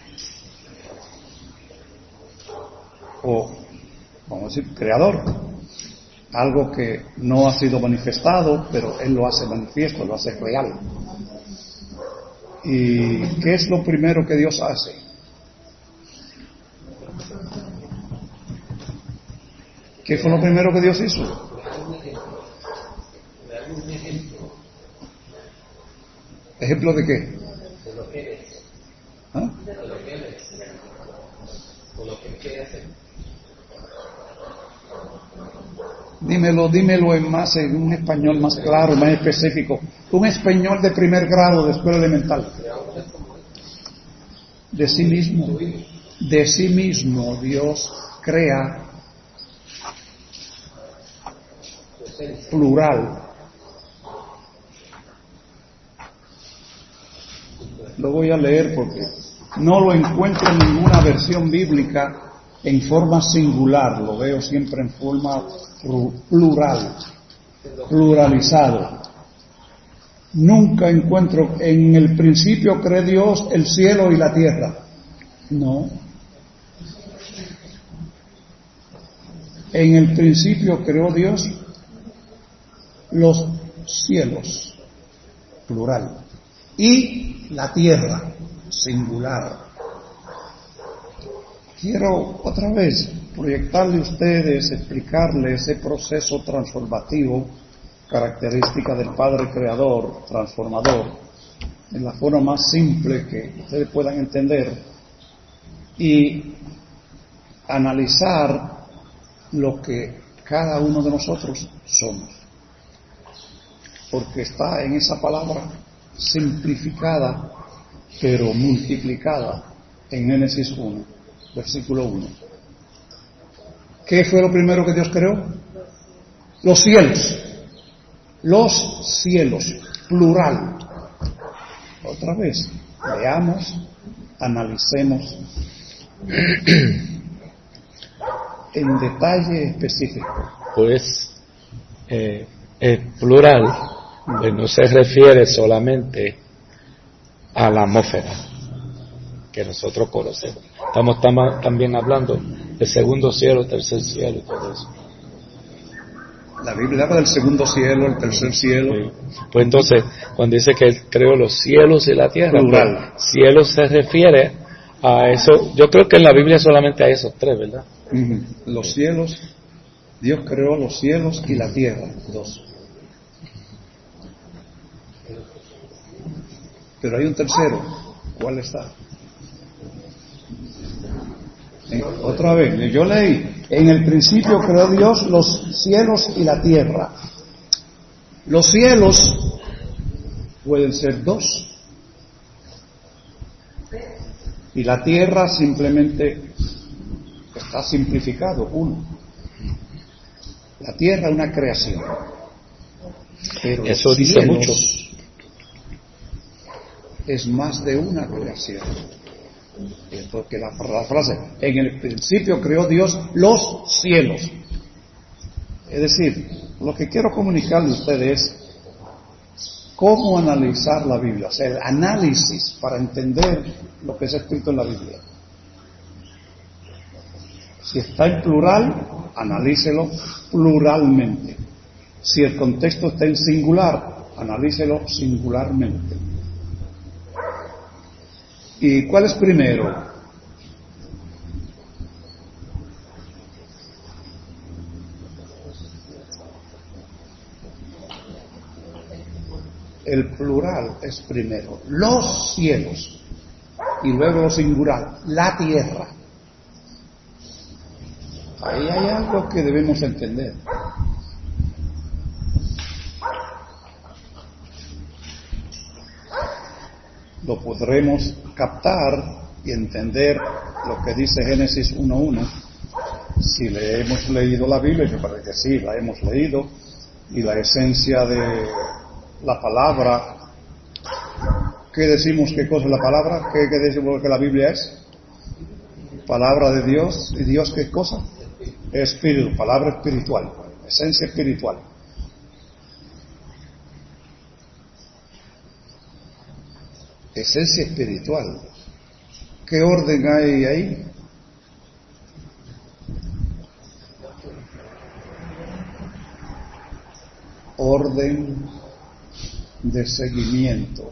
O, vamos a decir, creador. Algo que no ha sido manifestado, pero Él lo hace manifiesto, lo hace real. ¿Y qué es lo primero que Dios hace? ¿Qué fue lo primero que Dios hizo? ¿Ejemplo de qué? ¿Ah? Dímelo, dímelo en más, en un español más claro, más específico. Un español de primer grado de escuela elemental. De sí mismo. De sí mismo Dios crea plural. Lo voy a leer porque no lo encuentro en ninguna versión bíblica en forma singular, lo veo siempre en forma plural, pluralizado. Nunca encuentro en el principio creó Dios el cielo y la tierra. No. En el principio creó Dios los cielos, plural, y la tierra, singular. Quiero otra vez proyectarle a ustedes, explicarle ese proceso transformativo, característica del Padre Creador, transformador, en la forma más simple que ustedes puedan entender, y analizar lo que cada uno de nosotros somos. Porque está en esa palabra simplificada, pero multiplicada en Génesis uno, versículo uno. ¿Qué fue lo primero que Dios creó? Los cielos. Los cielos, plural. Otra vez, leamos, analicemos en detalle específico. Pues eh, el plural pues no se refiere solamente a la atmósfera que nosotros conocemos. Estamos tam- también hablando del segundo cielo, tercer cielo y todo eso. La Biblia habla del segundo cielo, el tercer cielo. Sí. Pues entonces, cuando dice que Él creó los cielos y la tierra, Plural. pues, cielo se refiere a eso. Yo creo que en la Biblia solamente hay esos tres, ¿verdad? Ujú. Los cielos, Dios creó los cielos y la tierra, dos. Pero hay un tercero. ¿Cuál está? Eh, otra vez, yo leí, en el principio creó Dios los cielos y la tierra. Los cielos pueden ser dos. Y la tierra simplemente está simplificado, uno. La tierra es una creación. Pero Eso los dice cielos mucho. Es más de una creación. Porque la, la frase, en el principio creó Dios los cielos. Es decir, lo que quiero comunicarle a ustedes es cómo analizar la Biblia, o sea, el análisis para entender lo que está escrito en la Biblia. Si está en plural, analícelo pluralmente. Si el contexto está en singular, analícelo singularmente. ¿Y cuál es primero? El plural es primero, los cielos, y luego lo singular, la tierra. Ahí hay algo que debemos entender. Lo podremos captar y entender lo que dice Génesis uno uno. Si le hemos leído la Biblia, yo parece que sí, la hemos leído, y la esencia de la palabra, ¿qué decimos? ¿Qué cosa es la palabra? ¿Qué, qué decimos que la Biblia es? Palabra de Dios. ¿Y Dios qué cosa? Espíritu, palabra espiritual, esencia espiritual. Esencia espiritual. ¿Qué orden hay ahí? Orden de seguimiento.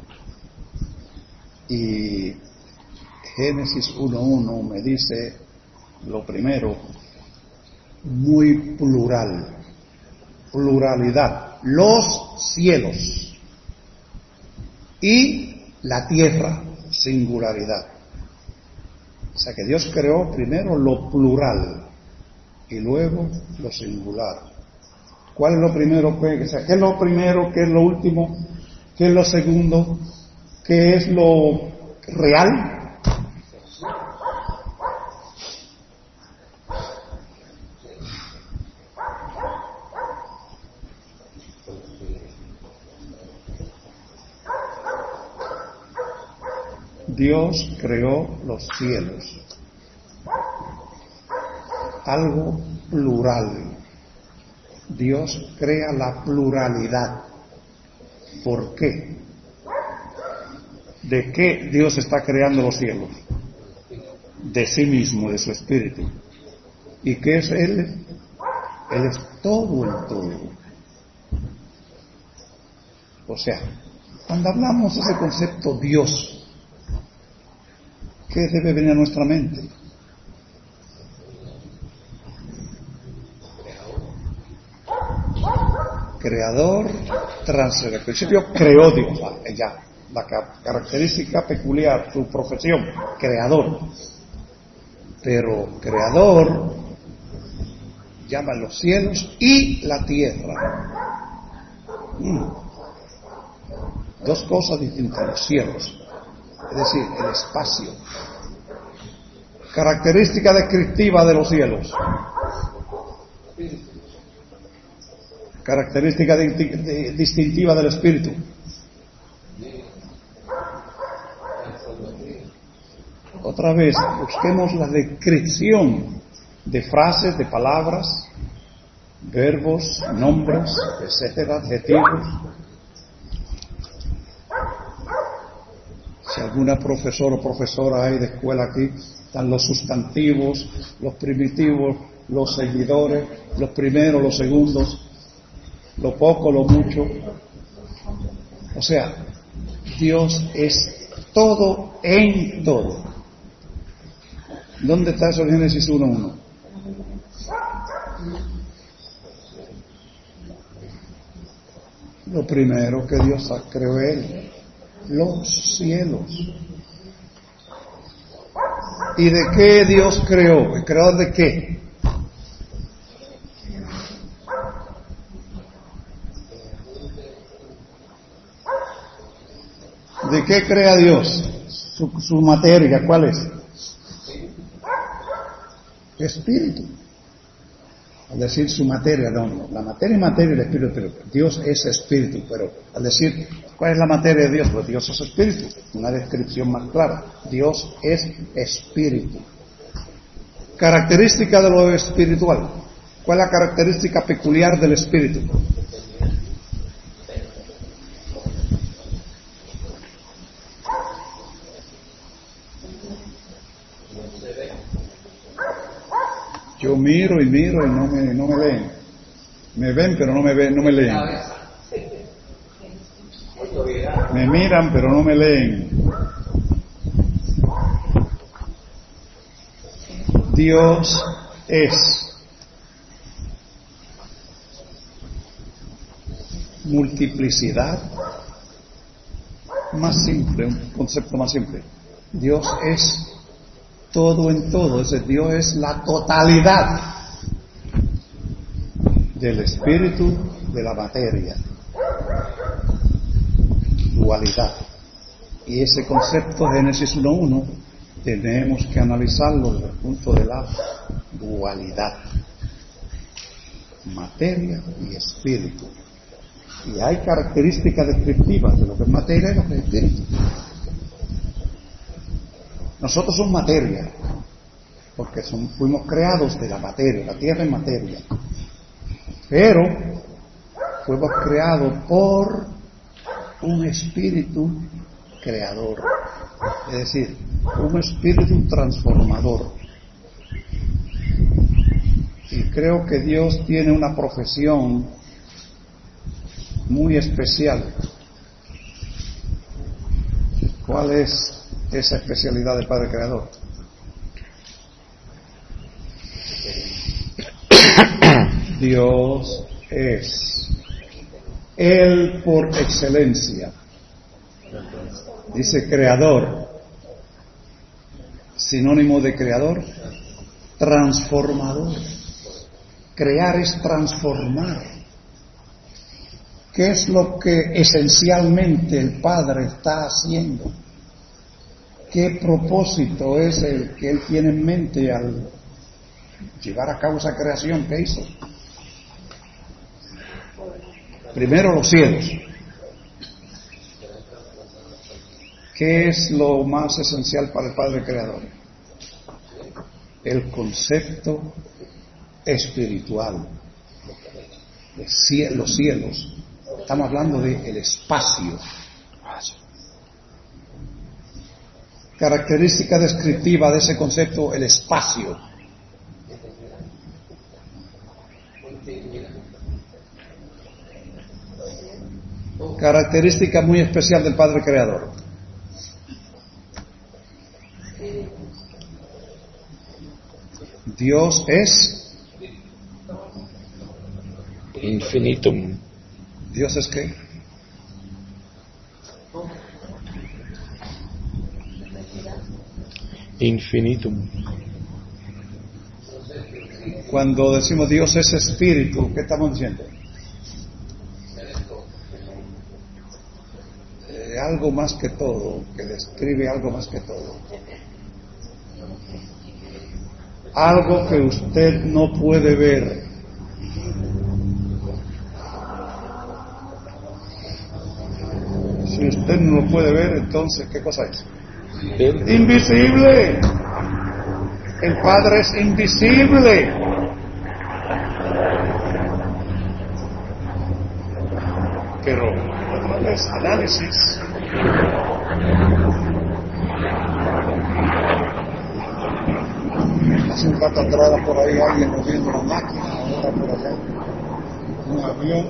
Y Génesis uno uno me dice lo primero, muy plural, pluralidad, los cielos y la tierra, singularidad. O sea que Dios creó primero lo plural y luego lo singular. ¿Cuál es lo primero? O sea, ¿qué es lo primero? ¿Qué es lo último? ¿Qué es lo segundo? ¿Qué es lo real? Dios creó los cielos. Algo plural. Dios crea la pluralidad. ¿Por qué? ¿De qué Dios está creando los cielos? De sí mismo, de su espíritu. ¿Y qué es Él? Él es todo el todo. O sea, cuando hablamos de ese concepto Dios, ¿qué debe venir a nuestra mente? Creador, transcendente. Al principio creó Dios, ya, la característica peculiar, su profesión, creador. Pero creador llama los cielos y la tierra. Mm. Dos cosas distintas, los cielos. Es decir, el espacio. Característica descriptiva de los cielos. Característica de, de, distintiva del espíritu. Otra vez, busquemos la descripción de frases, de palabras, verbos, nombres, etcétera, adjetivos. Si alguna profesor o profesora hay de escuela aquí, están los sustantivos, los primitivos, los seguidores, los primeros, los segundos, lo poco, lo mucho. O sea, Dios es todo en todo. ¿Dónde está eso en Génesis uno uno? Lo primero que Dios creó Él, los cielos. ¿Y de qué Dios creó? ¿El creador de qué? ¿De qué crea Dios? Su, su materia, ¿cuál es? Espíritu. Al decir su materia, no, no, la materia y materia y el espíritu, pero Dios es espíritu, pero al decir, ¿cuál es la materia de Dios? Pues Dios es espíritu, una descripción más clara. Dios es espíritu. Característica de lo espiritual. ¿Cuál es la característica peculiar del espíritu? Yo miro y miro y no me, no me leen. Me ven pero no me ven, no me leen. Me miran pero no me leen. Dios es multiplicidad. Más simple, un concepto más simple. Dios es todo en todo, es decir, Dios es la totalidad del espíritu, de la materia, dualidad. Y ese concepto, Génesis uno uno, tenemos que analizarlo desde el punto de la dualidad, materia y espíritu. Y hay características descriptivas de lo que es materia y lo que es espíritu. Nosotros somos materia, porque son, fuimos creados de la materia, la tierra es materia, pero fuimos creados por un espíritu creador, es decir, un espíritu transformador. Y creo que Dios tiene una profesión muy especial. ¿Cuál es esa especialidad del Padre Creador? Dios es Él por excelencia. Dice creador, sinónimo de creador, transformador. Crear es transformar. ¿Qué es lo que esencialmente el Padre está haciendo? ¿Qué propósito es el que Él tiene en mente al llevar a cabo esa creación que hizo? Primero los cielos. ¿Qué es lo más esencial para el Padre Creador? El concepto espiritual. Los cielos. Estamos hablando del espacio. Característica descriptiva de ese concepto, el espacio. Característica muy especial del Padre Creador. Dios es infinitum. ¿Dios es qué? Infinitum. Cuando decimos Dios es espíritu, ¿qué estamos diciendo? Eh, algo más que todo, que describe algo más que todo. Algo que usted no puede ver. Si usted no lo puede ver, entonces, ¿qué cosa es? Invisible. El Padre es invisible. Pero, otra vez, análisis. Hace un rato atrás por ahí alguien moviendo una máquina, ahora por allá un avión,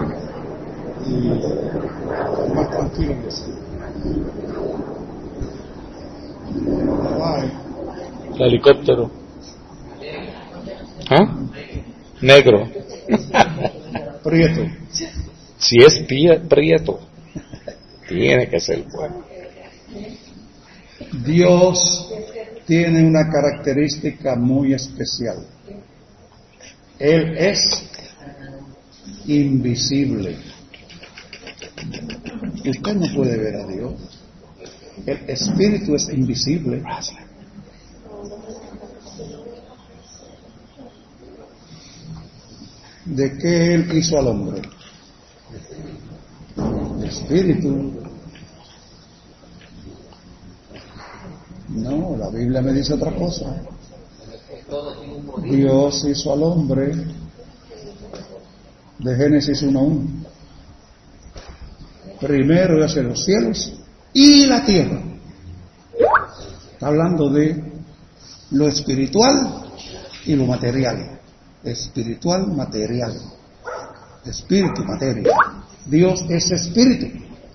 y más tranquilo que sí. El helicóptero. ¿Ah? Negro. Prieto. Si es pie, prieto, tiene que ser bueno. Dios tiene una característica muy especial. Él es invisible. Usted no puede ver a Dios. El Espíritu es invisible. ¿De qué Él hizo al hombre? El Espíritu. No, la Biblia me dice otra cosa. Dios hizo al hombre, de Génesis uno uno. Primero hace los cielos y la tierra. Está hablando de lo espiritual y lo material. Espiritual, material. Espíritu, materia. Dios es espíritu.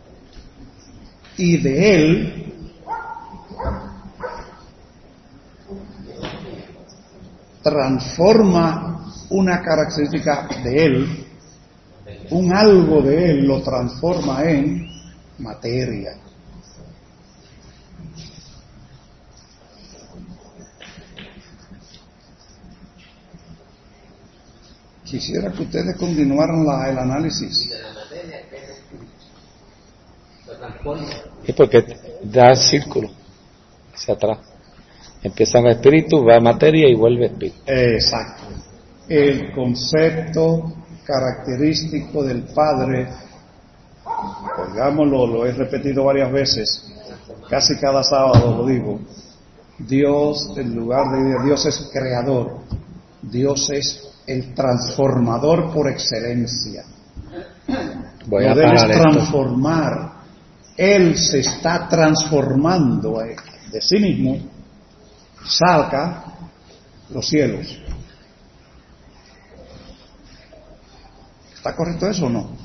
Y de Él transforma una característica de Él, un algo de Él lo transforma en materia. Quisiera que ustedes continuaran la, el análisis. Es porque da círculo hacia atrás. Empieza en espíritu, va a materia y vuelve espíritu. Exacto. El concepto característico del Padre, oigámoslo, lo he repetido varias veces, casi cada sábado lo digo. Dios, en lugar de Dios es creador, Dios es el transformador por excelencia. Voy a Podemos parar transformar. Esto. Él se está transformando de sí mismo, saca los cielos. ¿Está correcto eso o no?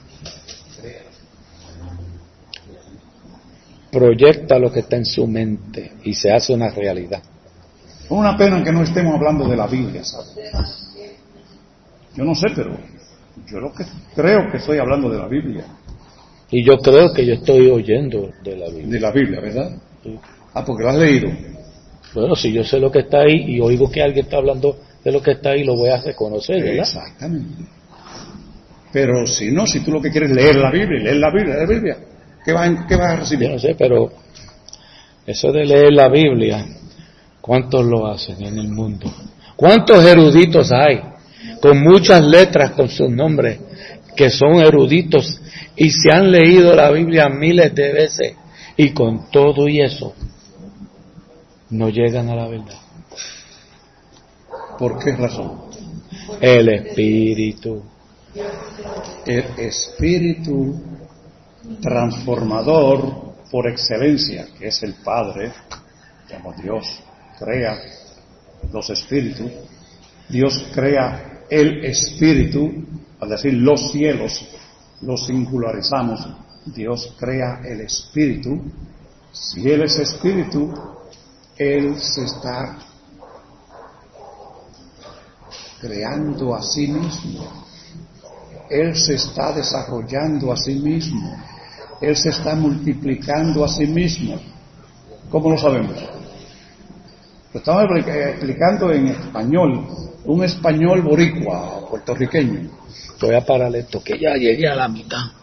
Proyecta lo que está en su mente y se hace una realidad. Una pena que no estemos hablando de la Biblia, ¿sabes? Yo no sé, pero yo lo que creo que estoy hablando de la Biblia. Y yo creo que yo estoy oyendo de la Biblia. De la Biblia, ¿verdad? Sí. Ah, porque lo has leído. Bueno, si yo sé lo que está ahí y oigo que alguien está hablando de lo que está ahí, lo voy a reconocer, ¿verdad? Exactamente. Pero si no, si tú lo que quieres es leer la Biblia, leer la Biblia, leer la Biblia, ¿qué vas a, qué vas a recibir? Yo no sé, pero eso de leer la Biblia, ¿cuántos lo hacen en el mundo? ¿Cuántos eruditos hay con muchas letras con sus nombres que son eruditos y se han leído la Biblia miles de veces y con todo y eso no llegan a la verdad? ¿Por qué razón? El Espíritu. El Espíritu transformador por excelencia, que es el Padre, llamo Dios, crea los espíritus. Dios crea el Espíritu, al decir los cielos, los singularizamos. Dios crea el Espíritu. Si Él es Espíritu, Él se está creando a sí mismo. Él se está desarrollando a sí mismo. Él se está multiplicando a sí mismo. ¿Cómo lo sabemos? Lo estamos explicando en español, un español boricua, puertorriqueño. Voy a parar esto, que ya llegué a la mitad.